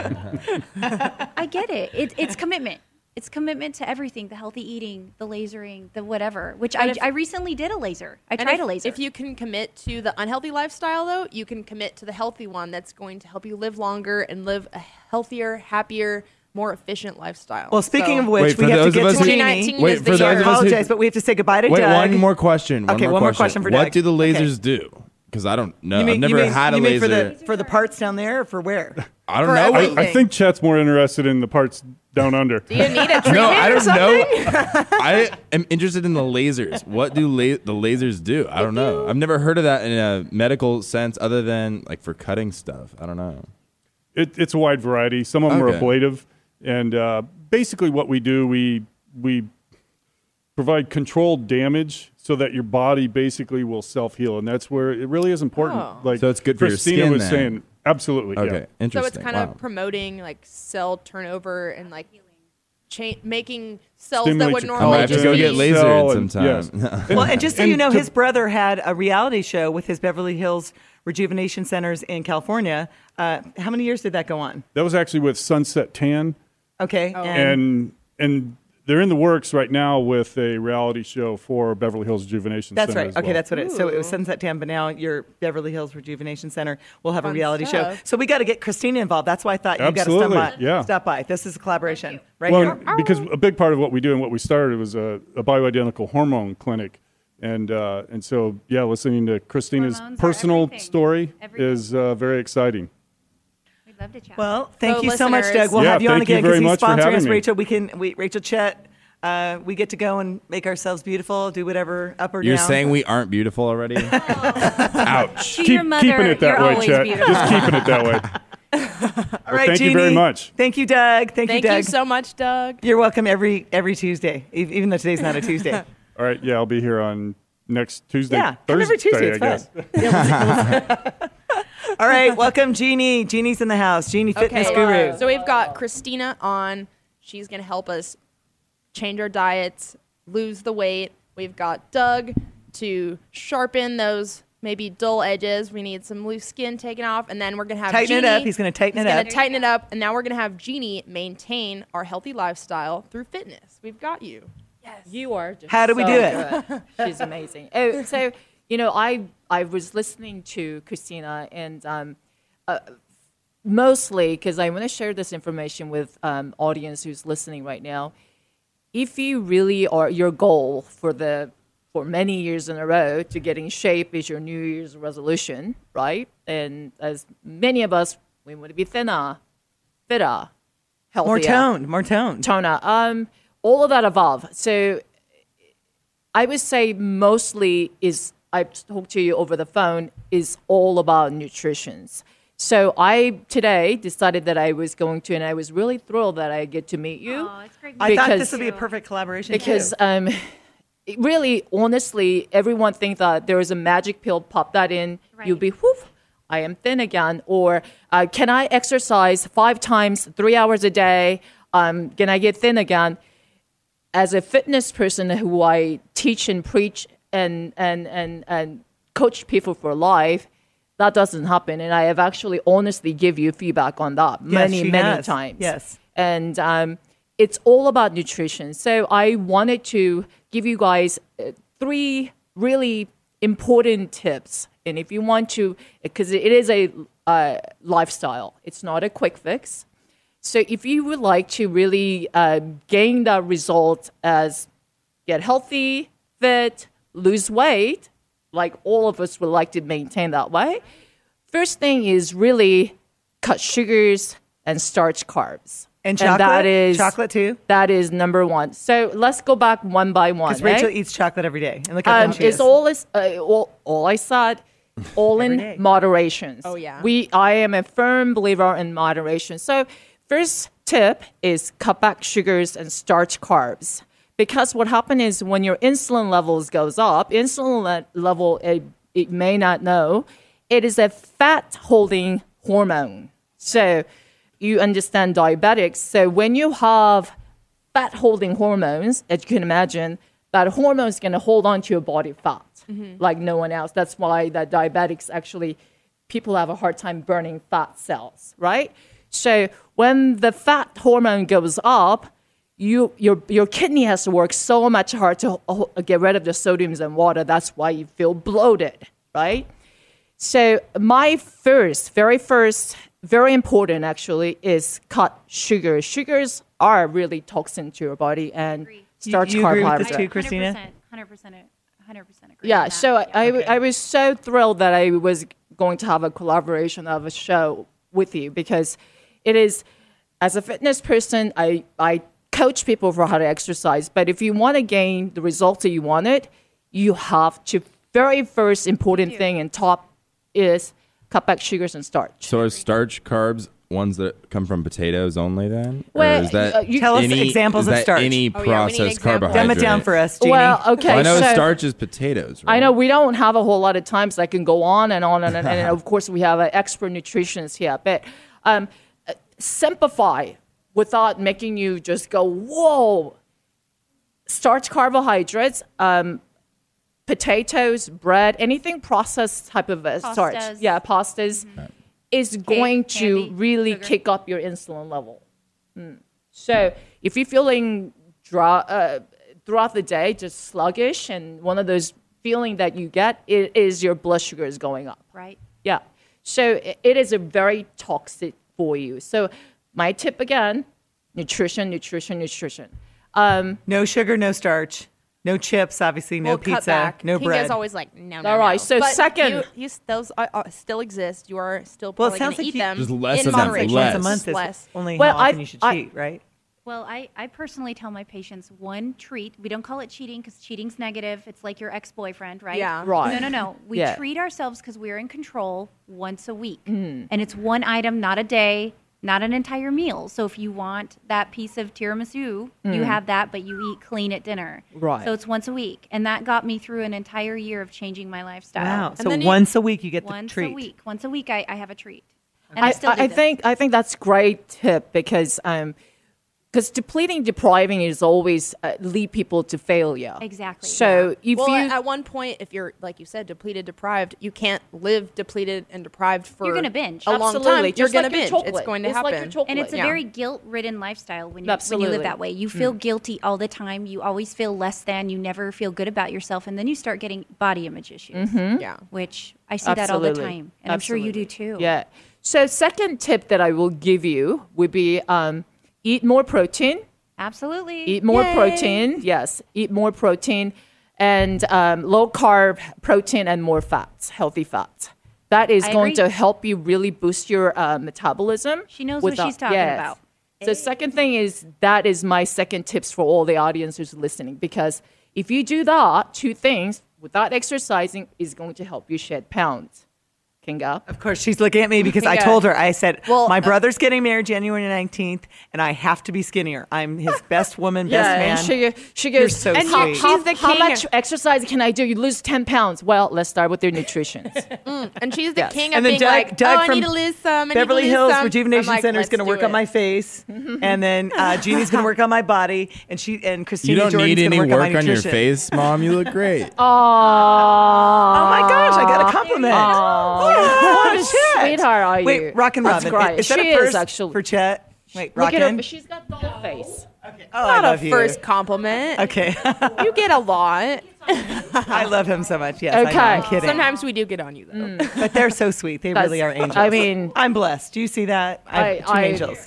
I get it. It's commitment. It's commitment to everything, the healthy eating, the lasering, the whatever, which I recently did a laser. I tried a laser. If you can commit to the unhealthy lifestyle, though, you can commit to the healthy one that's going to help you live longer and live a healthier, happier, more efficient lifestyle. Well, speaking So- of which, Wait, for we have to those of get us to who- Jeannie. 2019 Wait, is for the those year. of us who- Apologize, but we have to say goodbye to Wait, Doug. one more question. Okay, one more question for What Doug. do the Okay. lasers do? Because I don't know. You mean- I've never you mean- had a you mean laser. for the parts down there or for where? I don't for know. everything. I think Chet's more interested in the parts down under. Do you need a treatment No, I or don't something? know. I am interested in the lasers. What do the lasers do? I don't know. I've never heard of that in a medical sense other than like for cutting stuff. I don't know. It's a wide variety. Some of them are Okay. ablative. And basically what we do, we provide controlled damage so that your body basically will self-heal. And that's where it really is important. Oh. Like So it's good for your Christina skin was then. saying, absolutely. Okay, Yeah. interesting. So it's kind Wow. of promoting like cell turnover and like making cells Stimulates that would your I normally might have to just go be get laser. lasered And- sometime. yes. Well, and just so you know, to- his brother had a reality show with his Beverly Hills Rejuvenation Centers in California. How many years did that go on? That was actually with Sunset Tan. Okay. And they're in the works right now with a reality show for Beverly Hills Rejuvenation That's Center right. as Okay, well. that's what it is. So it was Sunset Tan, but now your Beverly Hills Rejuvenation Center will have a Fun reality show. stuff. So we got to get Christina involved. That's why I thought you got to Absolutely, stop by. yeah. Stop by. This is a collaboration right Well, here. because a big part of what we do and what we started was a bioidentical hormone clinic. And so, yeah, listening to Christina's Hormones are personal everything. story Everything. is very exciting. We'd love to chat. Well, thank So you so much, listeners- Doug. We'll Yeah, have you on thank you again because very he's much for sponsoring having us, me. Rachel. Rachel Chet. We get to go and make ourselves beautiful, do whatever up or You're down. saying we aren't beautiful already? Ouch. To your mother, keeping it that you're way, always Chet. beautiful. Just keeping it that way. All right, thank you very Jeannie. much. Thank you, Doug. Thank you, Thank Doug. you so much, Doug. You're welcome every Tuesday, even though today's not a Tuesday. All right, yeah, I'll be here on next Tuesday. Yeah, come every Tuesday. Thursday, It's I fun. guess. Yeah, All right, welcome, Jeannie. Jeannie's in the house. Jeannie, fitness guru. So we've got Christina on. She's going to help us change our diets, lose the weight. We've got Doug to sharpen those maybe dull edges. We need some loose skin taken off. And then we're going to have Tighten it Jeannie. up. He's going to tighten it He's up. going to tighten it up. And now we're going to have Jeannie maintain our healthy lifestyle through fitness. We've got you. You are just How do we so do it? good. She's amazing. Oh, so, I was listening to Christina and mostly because I want to share this information with audience who's listening right now. If you really are, your goal for many years in a row to get in shape is your New Year's resolution, right? And as many of us, we want to be thinner, fitter, healthier. More toned. Toner. All of that above. So I would say mostly is, I talked to you over the phone, is all about nutrition. So I today decided that I was going to, and I was really thrilled that I get to meet you. Oh, it's great. I thought because- this would be a perfect collaboration. Because too. really, honestly, everyone thinks that there is a magic pill, pop that in, you'll Right. be, whoof, I am thin again. Or can I exercise 5 times, 3 hours a day? Can I get thin again? As a fitness person who I teach and preach and coach people for life, that doesn't happen. And I have actually honestly give you feedback on that many she has. times. Yes. And it's all about nutrition. So I wanted to give you guys 3 really important tips. And if you want to, because it is a lifestyle, it's not a quick fix. So if you would like to really gain that result as get healthy, fit, lose weight, like all of us would like to maintain that way, first thing is really cut sugars and starch carbs. And chocolate? that is Chocolate too? That is number 1. So let's go back one by one. Because Rachel right? eats chocolate every day. And look how thin she is. It's all I said, all Every in day. moderation. Oh, yeah. I am a firm believer in moderation. So first tip is cut back sugars and starch carbs. Because what happens is when your insulin levels goes up, level, it may not know, it is a fat holding hormone. So you understand diabetics. So when you have fat holding hormones, as you can imagine, that hormone is going to hold on to your body fat like no one else. That's why that diabetics actually, people have a hard time burning fat cells, right? So when the fat hormone goes up, your kidney has to work so much hard to get rid of the sodiums and water. That's why you feel bloated, right? So my very first, very important actually, is cut sugars. Sugars are really toxin to your body, and starch You agree with carbohydrates. this too, Christina? 100% agree. Yeah, with that. so Yeah. I was so thrilled that I was going to have a collaboration of a show with you because it is, as a fitness person, I coach people for how to exercise. But if you want to gain the results that you wanted, you have to, very first important thing and top is cut back sugars and starch. So are starch carbs ones that come from potatoes only then? Well, or is that Tell us examples is of that starch. any Oh, yeah, we need processed examples. carbohydrate? Dumb it down for us, Jeannie. Well, okay. Well, I know so starch is potatoes, right? I know we don't have a whole lot of time, so I can go on and on and of course we have an expert nutritionist here. But simplify without making you just go, whoa. Starch, carbohydrates, potatoes, bread, anything processed type of starch. Pastas. Yeah, pastas is going to candy, really sugar. kick up your insulin level. So if you're feeling dry, throughout the day, just sluggish, and one of those feeling that you get is your blood sugar is going up. Right. Yeah. So it is a very toxic for you. So my tip again, nutrition. No sugar, no starch, no chips, obviously, no Well, cut pizza, back. no Kinga's bread. always like, no. All right, no. so But second- those still exist. You are still Well, it probably sounds going to like eat them Just less in of them, moderation. less. Once a month is Less. only Well, how often I- you should I- cheat, right? Well, I personally tell my patients one treat. We don't call it cheating because cheating's negative. It's like your ex-boyfriend, right? Yeah. Right. No. We Yeah. treat ourselves because we're in control once a week. And it's one item, not a day, not an entire meal. So if you want that piece of tiramisu, you have that, but you eat clean at dinner. Right. So it's once a week. And that got me through an entire year of changing my lifestyle. Wow. So then you- once a week you get the Once treat. a week. Once a week, I have a treat. And I still do I this. think that's great tip because depriving is always lead people to failure. Exactly, So if Well, you at one point, if you're like you said, depleted, deprived, you can't live depleted and deprived for You're gonna binge. a long time. Absolutely. You're Just going like to your binge. chocolate. It's going to It's happen. like your chocolate. And it's a Yeah. very guilt-ridden lifestyle when you Absolutely. live that way. You feel guilty all the time. You always feel less than. You never feel good about yourself, and then you start getting body image issues, Yeah. which I see that all the Absolutely. time, and I'm sure you do too. Yeah. So second tip that I will give you would be eat more protein. Absolutely. Eat more protein. Yes, eat more protein and low carb protein and more fats, healthy fats. That is I going agree. to help you really boost your metabolism. She knows what she's talking about. So second thing is that is my second tips for all the audience who's listening, because if you do that, two things without exercising is going to help you shed pounds. Kinga. Of course, she's looking at me because I Yeah. told her, I said, Well, my brother's getting married January 19th, and I have to be skinnier. I'm his best woman, best man. and she goes, so and sweet. She's the how king. much exercise can I do? You lose 10 pounds. Well, let's start with your nutrition. And she's the Yes. king of And then being Doug, like, Doug I from need to lose some. I need to Beverly lose Hills some. Rejuvenation I'm like, Center is let's going to do work on it. my face, and then Jeannie's going to work on my body, and Christina You don't Jordan's need going to any work work on my on your nutrition. face, Mom. You look great. Oh my gosh, I got a compliment. What a Chet. sweetheart are you? Wait, Rockin' That's Robin. great. Is that She a first is actually. for Chet? Wait, Look at Rockin'? her. She's got doll face. Oh, I Not love a you. first compliment. Okay. You get a lot. I love him so much. Yes, I know. Okay. I'm kidding. Sometimes we do get on you though. But they're so sweet. They really are angels. I mean, I'm blessed. Do you see that? I have two angels.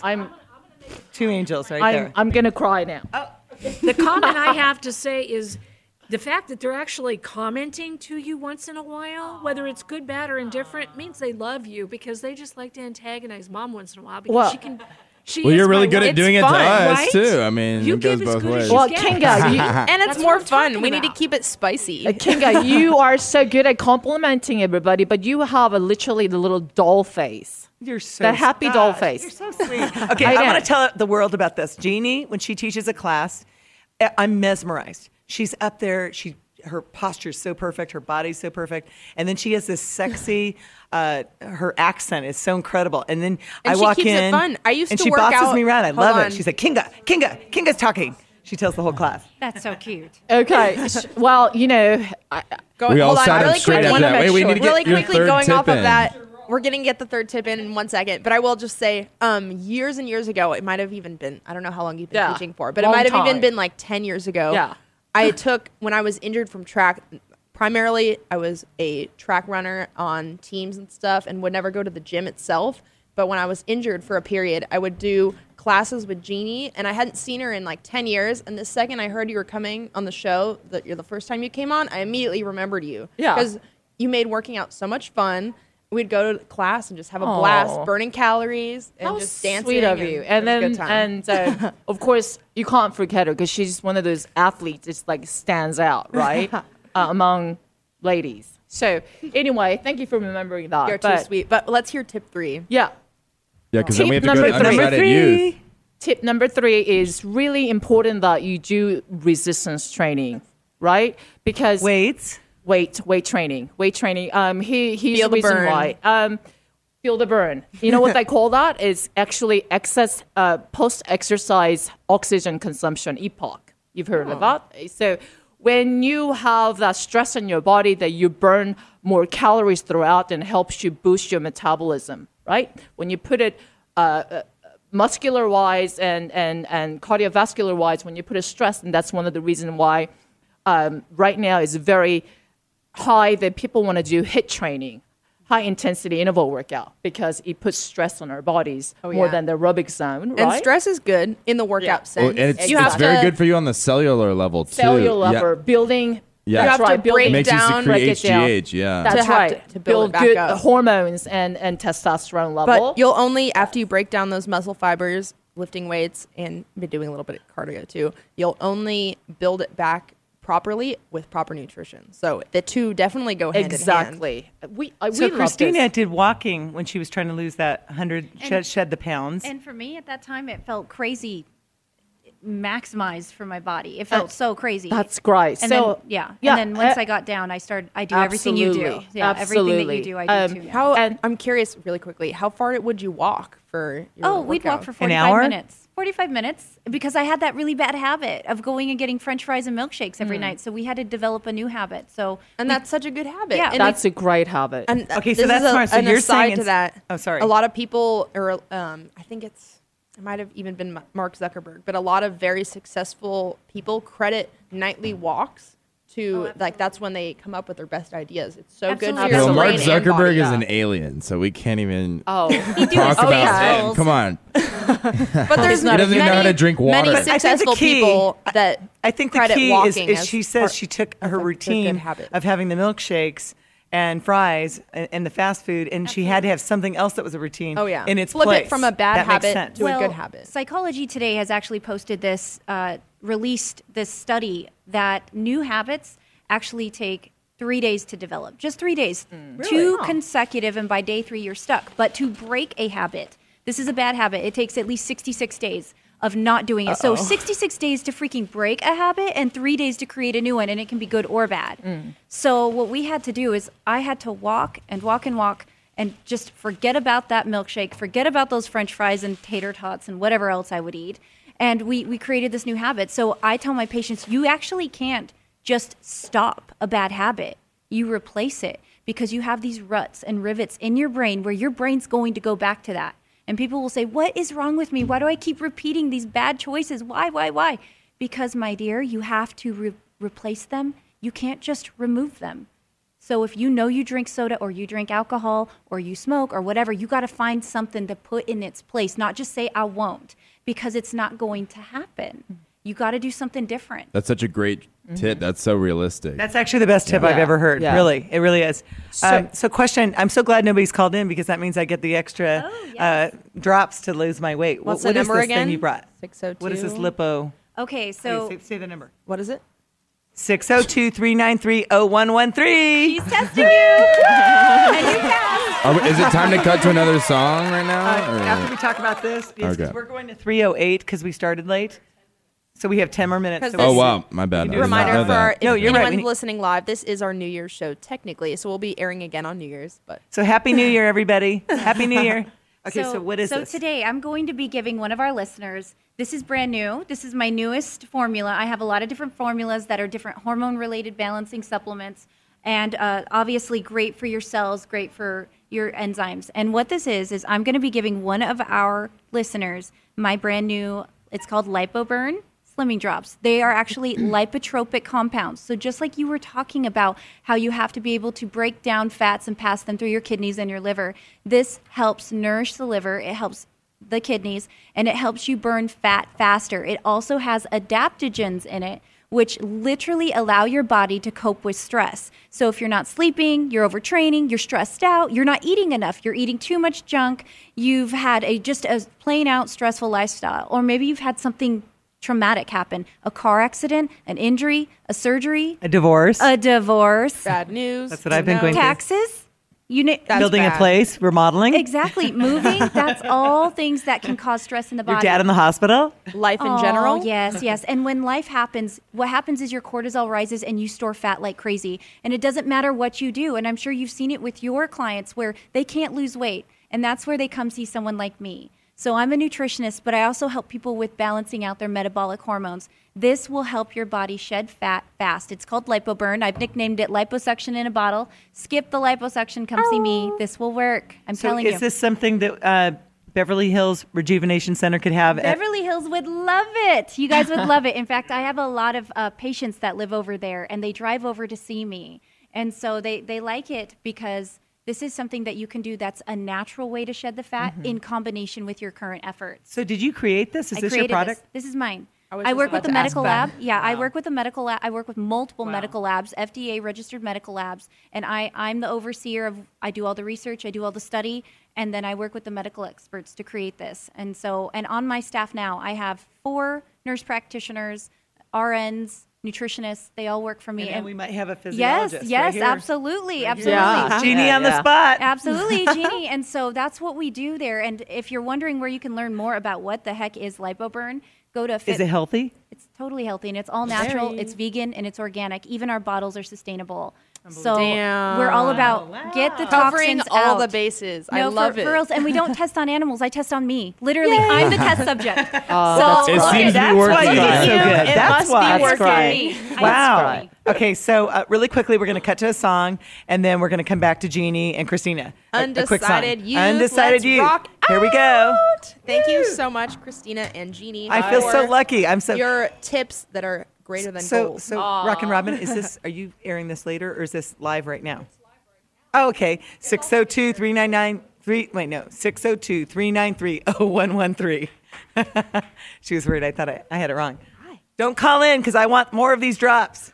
Two angels right there. I'm gonna cry now. The comment I have to say is the fact that they're actually commenting to you once in a while, whether it's good, bad, or indifferent, means they love you because they just like to antagonize Mom once in a while because Well- she can. She Well, is you're really my good wife. at doing it fun, to us right? too. I mean, You it goes give as both good as ways. you Well, get. Kinga, you, And it's That's more what I'm fun. talking We need to about. keep it spicy. Kinga, you are so good at complimenting everybody, but you have literally the little doll face. You're so The happy gosh, doll face. You're so sweet. Okay, I I know. want to tell the world about this. Jeannie, when she teaches a class, I'm mesmerized. She's up there. Her posture is so perfect. Her body's so perfect. And then she has this sexy, her accent is so incredible. And then And I she walk keeps it in. fun. I used and to she work bosses out- me around. I hold love on. it. She's like, Kinga's talking. She tells the whole class. That's so cute. Okay, well, you know, We all hold on, sat up really straight quickly. after that. Wait, we need to Really get your quickly third going tip off of in. that. We're going to get the third tip in 1 second, but I will just say, years and years ago, it might have even been, I don't know how long you've been Yeah, teaching for, but long it might have time. even been like 10 years ago. Yeah. I took, when I was injured from track, primarily I was a track runner on teams and stuff and would never go to the gym itself. But when I was injured for a period, I would do classes with Jeannie, and I hadn't seen her in like 10 years. And the second I heard you were coming on the show, that you're the first time you came on, I immediately remembered you. Yeah. Because you made working out so much fun. We'd go to class and just have a blast, burning calories and How just dancing. sweet of you. And it was a then, good time. and of course, you can't forget her because she's one of those athletes that like stands out, right, among ladies. So anyway, thank you for remembering that. You're too But, sweet. But let's hear tip 3. Yeah. Yeah, because then we have to Tip go to number undecided three. youth. Tip number 3 is really important that you do resistance training, right? Because Weights. weight training. Here's Feel the the reason burn. why. Feel the burn. You know what they call that? It's actually excess post-exercise oxygen consumption, EPOC. You've heard of that? So when you have that stress in your body, that you burn more calories throughout and helps you boost your metabolism, right? When you put it muscular-wise and cardiovascular-wise, when you put a stress, and that's one of the reasons why right now is very high that people want to do HIIT training, high-intensity interval workout, because it puts stress on our bodies more than the aerobic zone, right? And stress is good in the workout sense. Oh, and it's You have very to- good for you on the cellular level, too. Cellular Yeah. level, building. Yeah. You That's have to right, building break It makes you down, secrete break it down. HGH, yeah. That's to have right. to build it back good up. hormones and testosterone level. But you'll only, after you break down those muscle fibers, lifting weights, and been doing a little bit of cardio too, you'll only build it back properly with proper nutrition. So the two definitely go hand in hand. exactly. We So love Christina this. did walking when she was trying to lose that 100, shed the pounds. And for me at that time, it felt crazy maximized for my body. It felt so crazy. That's great. And So then, yeah, and then once I got down, I do everything you do. absolutely. Yeah, everything that you do, I do too. now. How And- I'm curious, really quickly, how far would you walk for your Oh, we'd walk workout? for An 45 hour? minutes. 45 minutes because I had that really bad habit of going and getting French fries and milkshakes every night. So we had to develop a new habit. So And that's such a good habit. Yeah. And That's a great habit. And Okay, so this that's is smart. So an you're aside saying to it's- that. Oh, sorry. A lot of people, or I think it might have even been Mark Zuckerberg, but a lot of very successful people credit nightly walks to that's when they come up with their best ideas. It's so good for Absolutely. your Well, Mark brain and Zuckerberg body. is an alien, so we can't even he do talk his about rules. Come on. But there's He doesn't even know how to drink water. Many But I think the successful key- people that I think the credit key walking is as she says part she took of her a good routine habit. of having the milkshakes and fries and the fast food, and she had to have something else that was a routine. Oh, yeah. in its Flip it place. from a bad That makes habit sense. to a good habit. Psychology Today has actually posted this, released this study that new habits actually take 3 days to develop. Just 3 days. Two consecutive, and by day 3, you're stuck. But to break a habit, this is a bad habit, it takes at least 66 days of not doing it. So 66 days to freaking break a habit and 3 days to create a new one, and it can be good or bad. So what we had to do is I had to walk and walk and walk and just forget about that milkshake, forget about those French fries and tater tots and whatever else I would eat. And we created this new habit. So I tell my patients, you actually can't just stop a bad habit. You replace it because you have these ruts and rivets in your brain where your brain's going to go back to that. And people will say, what is wrong with me? Why do I keep repeating these bad choices? Why? Because, my dear, you have to replace them. You can't just remove them. So if you know you drink soda or you drink alcohol or you smoke or whatever, you got to find something to put in its place, not just say, I won't, because it's not going to happen. You got to do something different. That's such a great tip. That's so realistic. That's actually the best tip I've ever heard. Yeah. Really, it really is. So- So question, I'm so glad nobody's called in because that means I get the extra drops to lose my weight. What's What the is number this again? thing you brought? 602. What is this lipo? Okay, so Say the number. What is it? 602-393-0113. he's testing you. And you passed. Is it time to cut to another song right now? or- After we talk about this, yes, 'cause Okay. we're going to 308 because we started late. So we have 10 more minutes. So Oh we- wow, my bad. I did not Reminder know for that. our, if No, you're right. anyone's We need- listening live, this is our New Year's show technically, so we'll be airing again on New Year's. But So Happy New Year, everybody. Happy New Year. Okay, so what is so this? today I'm going to be giving one of our listeners, this is brand new. This is my newest formula. I have a lot of different formulas that are different hormone-related balancing supplements, and obviously great for your cells, great for your enzymes. And what this is I'm going to be giving one of our listeners my brand new, it's called LipoBurn Slimming Drops. They are actually lipotropic compounds. So just like you were talking about how you have to be able to break down fats and pass them through your kidneys and your liver, this helps nourish the liver, it helps the kidneys, and it helps you burn fat faster. It also has adaptogens in it, which literally allow your body to cope with stress. So if you're not sleeping, you're overtraining, you're stressed out, you're not eating enough, you're eating too much junk, you've had just a plain out stressful lifestyle, or maybe you've had something traumatic happen, a car accident, an injury, a surgery, A divorce. a divorce, bad news. That's what I've been going through. taxes. Building a place, remodeling. Exactly. Moving, that's all things that can cause stress in the body. Your dad in the hospital? Life in general? Yes, yes. And when life happens, what happens is your cortisol rises and you store fat like crazy. And it doesn't matter what you do. And I'm sure you've seen it with your clients where they can't lose weight. And that's where they come see someone like me. So I'm a nutritionist, but I also help people with balancing out their metabolic hormones. This will help your body shed fat fast. It's called lipoburn. I've nicknamed it liposuction in a bottle. Skip the liposuction, come see me. This will work. I'm telling you. Is this something that Beverly Hills Rejuvenation Center could have? Beverly Hills would love it. You guys would love it. In fact, I have a lot of patients that live over there, and they drive over to see me. And so they like it because this is something that you can do that's a natural way to shed the fat in combination with your current efforts. So did you create this? Is this your product? This is mine. I work with the medical lab. Yeah, wow. I work with the medical lab. I work with multiple medical labs, FDA registered medical labs, and I'm the overseer of. I do all the research, I do all the study, and then I work with the medical experts to create this. And on my staff now, I have 4 nurse practitioners, RNs, nutritionists. They all work for me. And we might have a physiologist. Yes, right absolutely, absolutely. Yeah. Jeannie on the spot. Absolutely, Jeannie. And so that's what we do there. And if you're wondering where you can learn more about what the heck is lipoburn, go to Is it healthy? It's totally healthy, and it's all natural. It's vegan, and it's organic. Even our bottles are sustainable. So we're all about get the covering toxins all out. the bases. No, I love it. For reals, and we don't test on animals. I test on me. Literally, I'm the test subject. It seems to be working. Why you get so good. It That's must why. be working. Right. Wow. Okay, so really quickly, we're going to cut to a song, and then we're going to come back to Jeannie and Christina. A quick song. Undecided Youth. Undecided Let's Youth. rock Here we go. Thank you so much, Christina and Jeannie. I feel so lucky. I'm so your tips that are greater than gold. So Rock and Robin, are you airing this later, or is this live right now? Oh, okay. 602-393-0113. She was worried. I thought I had it wrong. Hi. Don't call in because I want more of these drops.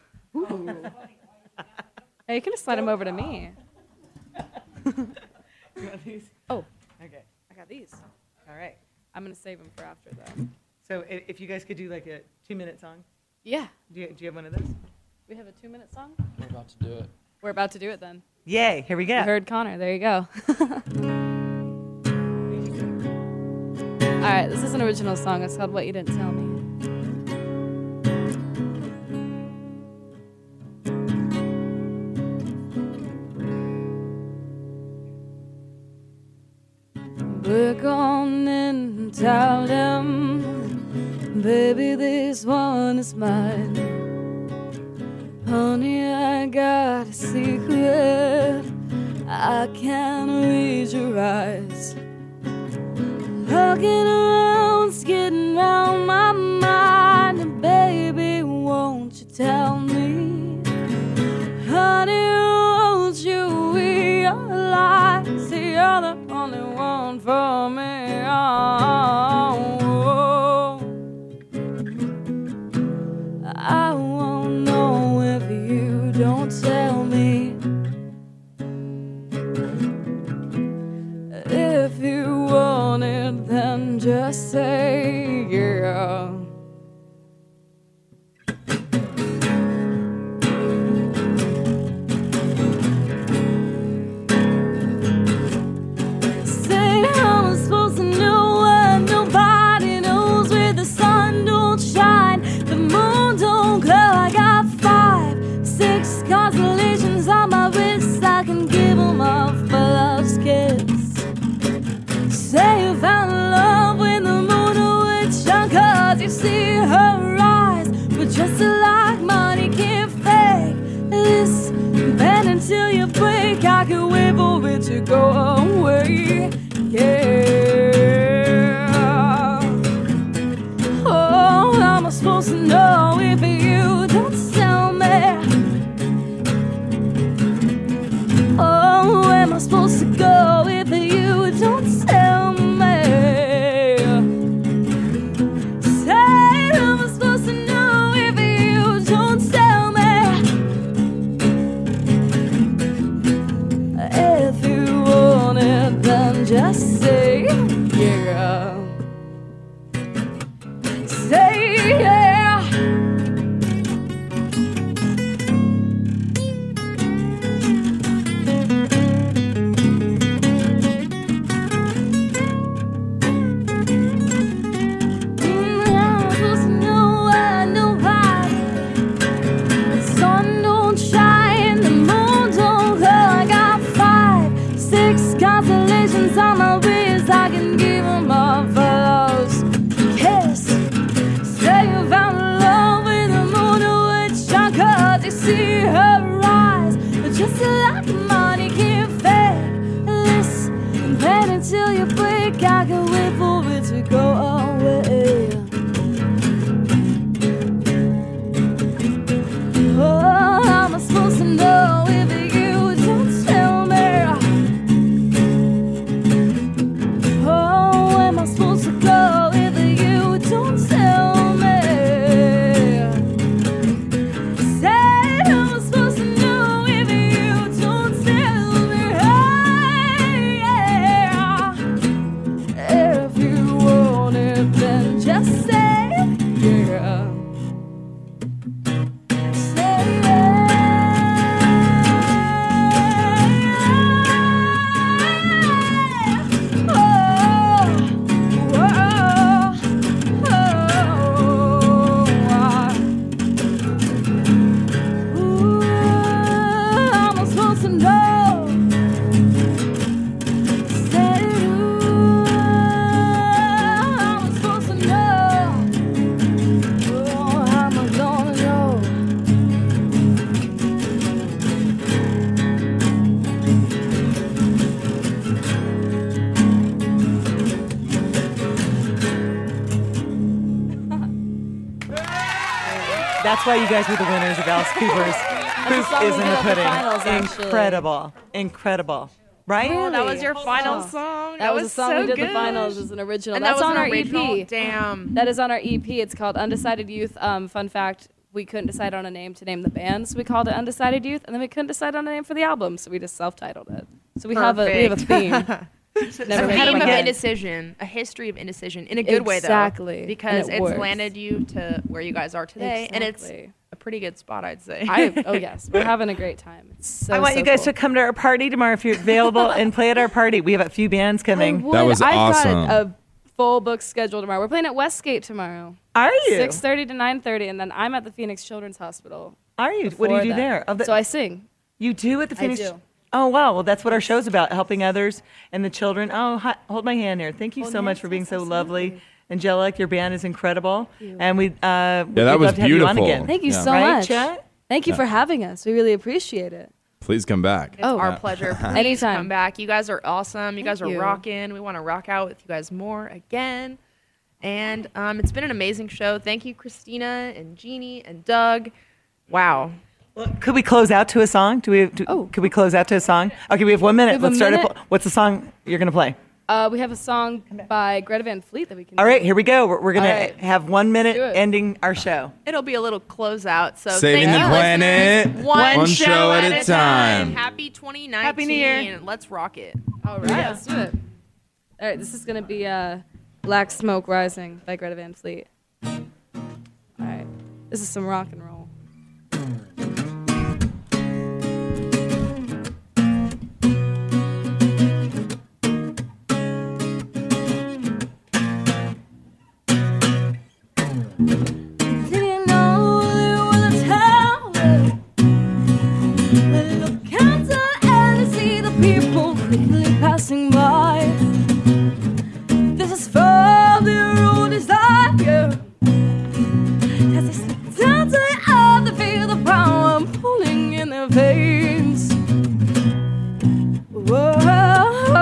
Hey, you can just slide them over to me. You want these? Oh, Okay. I got these. All right. I'm going to save them for after, though. So if you guys could do like a 2-minute song. Yeah. Do you have one of those? We have a 2-minute song? We're about to do it. We're about to do it then. Yay. Here we go. You heard Connor. There you go. All right. This is an original song. It's called What You Didn't Tell Me. We're gone and tell them, baby, this one is mine. Honey, I got a secret. I can't read your eyes. Looking around, skidding around my mind. And baby, won't you tell me? Honey, won't you realize you're the only one for me? I won't know if you don't tell me. If you want it, then just say yeah. Say how I'm supposed to know when nobody knows where the sun don't shine, the moon don't glow. I got 5, 6 constellations on my wrist. I can give them all for love's kiss. Say you found love when the moon would shine, 'cause you see her eyes, but just like money can't fake this. Bend until you break. I can wait for it to go away. Yeah. Oh, how am I supposed to know if you don't tell me? Oh, where am I supposed to go if you don't tell me? Say, how am I supposed to know if you don't tell me? If you want it, then just say yeah. Say yeah. That's why you guys were the winners of Alice Cooper's Proof is in the Pudding. Incredible. Incredible. Right? Oh, that was your final song. That was a song we did good. the finals as an original. And That's that was on an our original? EP. Damn. That is on our EP. It's called Undecided Youth. Fun fact, we couldn't decide on a name to name the band, so we called it Undecided Youth, and then we couldn't decide on a name for the album, so we just self-titled it. So we have a theme. A theme of indecision, a history of indecision in a good way, though. Exactly. Because And it it's works. landed you to where you guys are today, and it's Exactly. a pretty good spot, I'd say. Oh, yes. We're having a great time. It's so, I want so you guys cool. to come to our party tomorrow if you're available and play at our party. We have a few bands coming. Would. I've got a full book schedule tomorrow. We're playing at Westgate tomorrow. Are you? 6:30 to 9:30, and then I'm at the Phoenix Children's Hospital. Are you? What do you do there? Oh, So I sing. You do at the I Phoenix? do. Oh, wow. Well, that's what our show's about, helping others and the children. Oh, hi, hold my hand here. Thank you so much for being so lovely. Angelic, your band is incredible. And we'd that we'd was love to have you on beautiful. again. Thank you so Right, much. Chet? Thank you for having us. We really appreciate it. Please come back. It's our pleasure. Please Anytime. come back. You guys are awesome. You guys are you. rocking. We want to rock out with you guys more again. And it's been an amazing show. Thank you, Christina and Jeannie and Doug. Wow. Could we close out to a song? Could we close out to a song? Okay, we have 1 minute. We have a Let's start minute? it. What's the song you're going to play? We have a song by Greta Van Fleet that we can All do. right, here we go. We're going All to right. have 1 minute do it. ending our show. It'll be a little closeout. So Saving thank the you, planet, listeners. one show at a time. Happy 2019. Happy New Year. Let's rock it. All right, let's do it. All right, this is going to be Black Smoke Rising by Greta Van Fleet. All right, this is some rock and roll. Didn't know there was a town where you look out and see the people quickly passing by. This is for their own desire. As they slip down to the earth, they feel the power pulling in their veins. Whoa, yeah.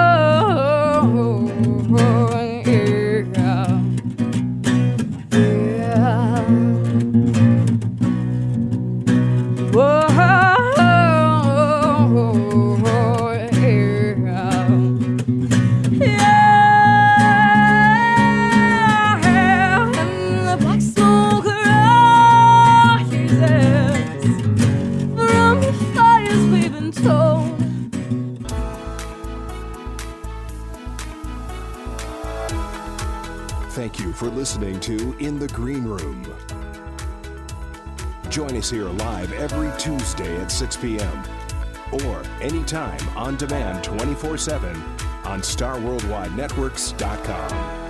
Thank you for listening to In the Green Room. Join us here live every Tuesday at 6 p.m. or anytime on demand 24/7 on StarWorldWideNetworks.com.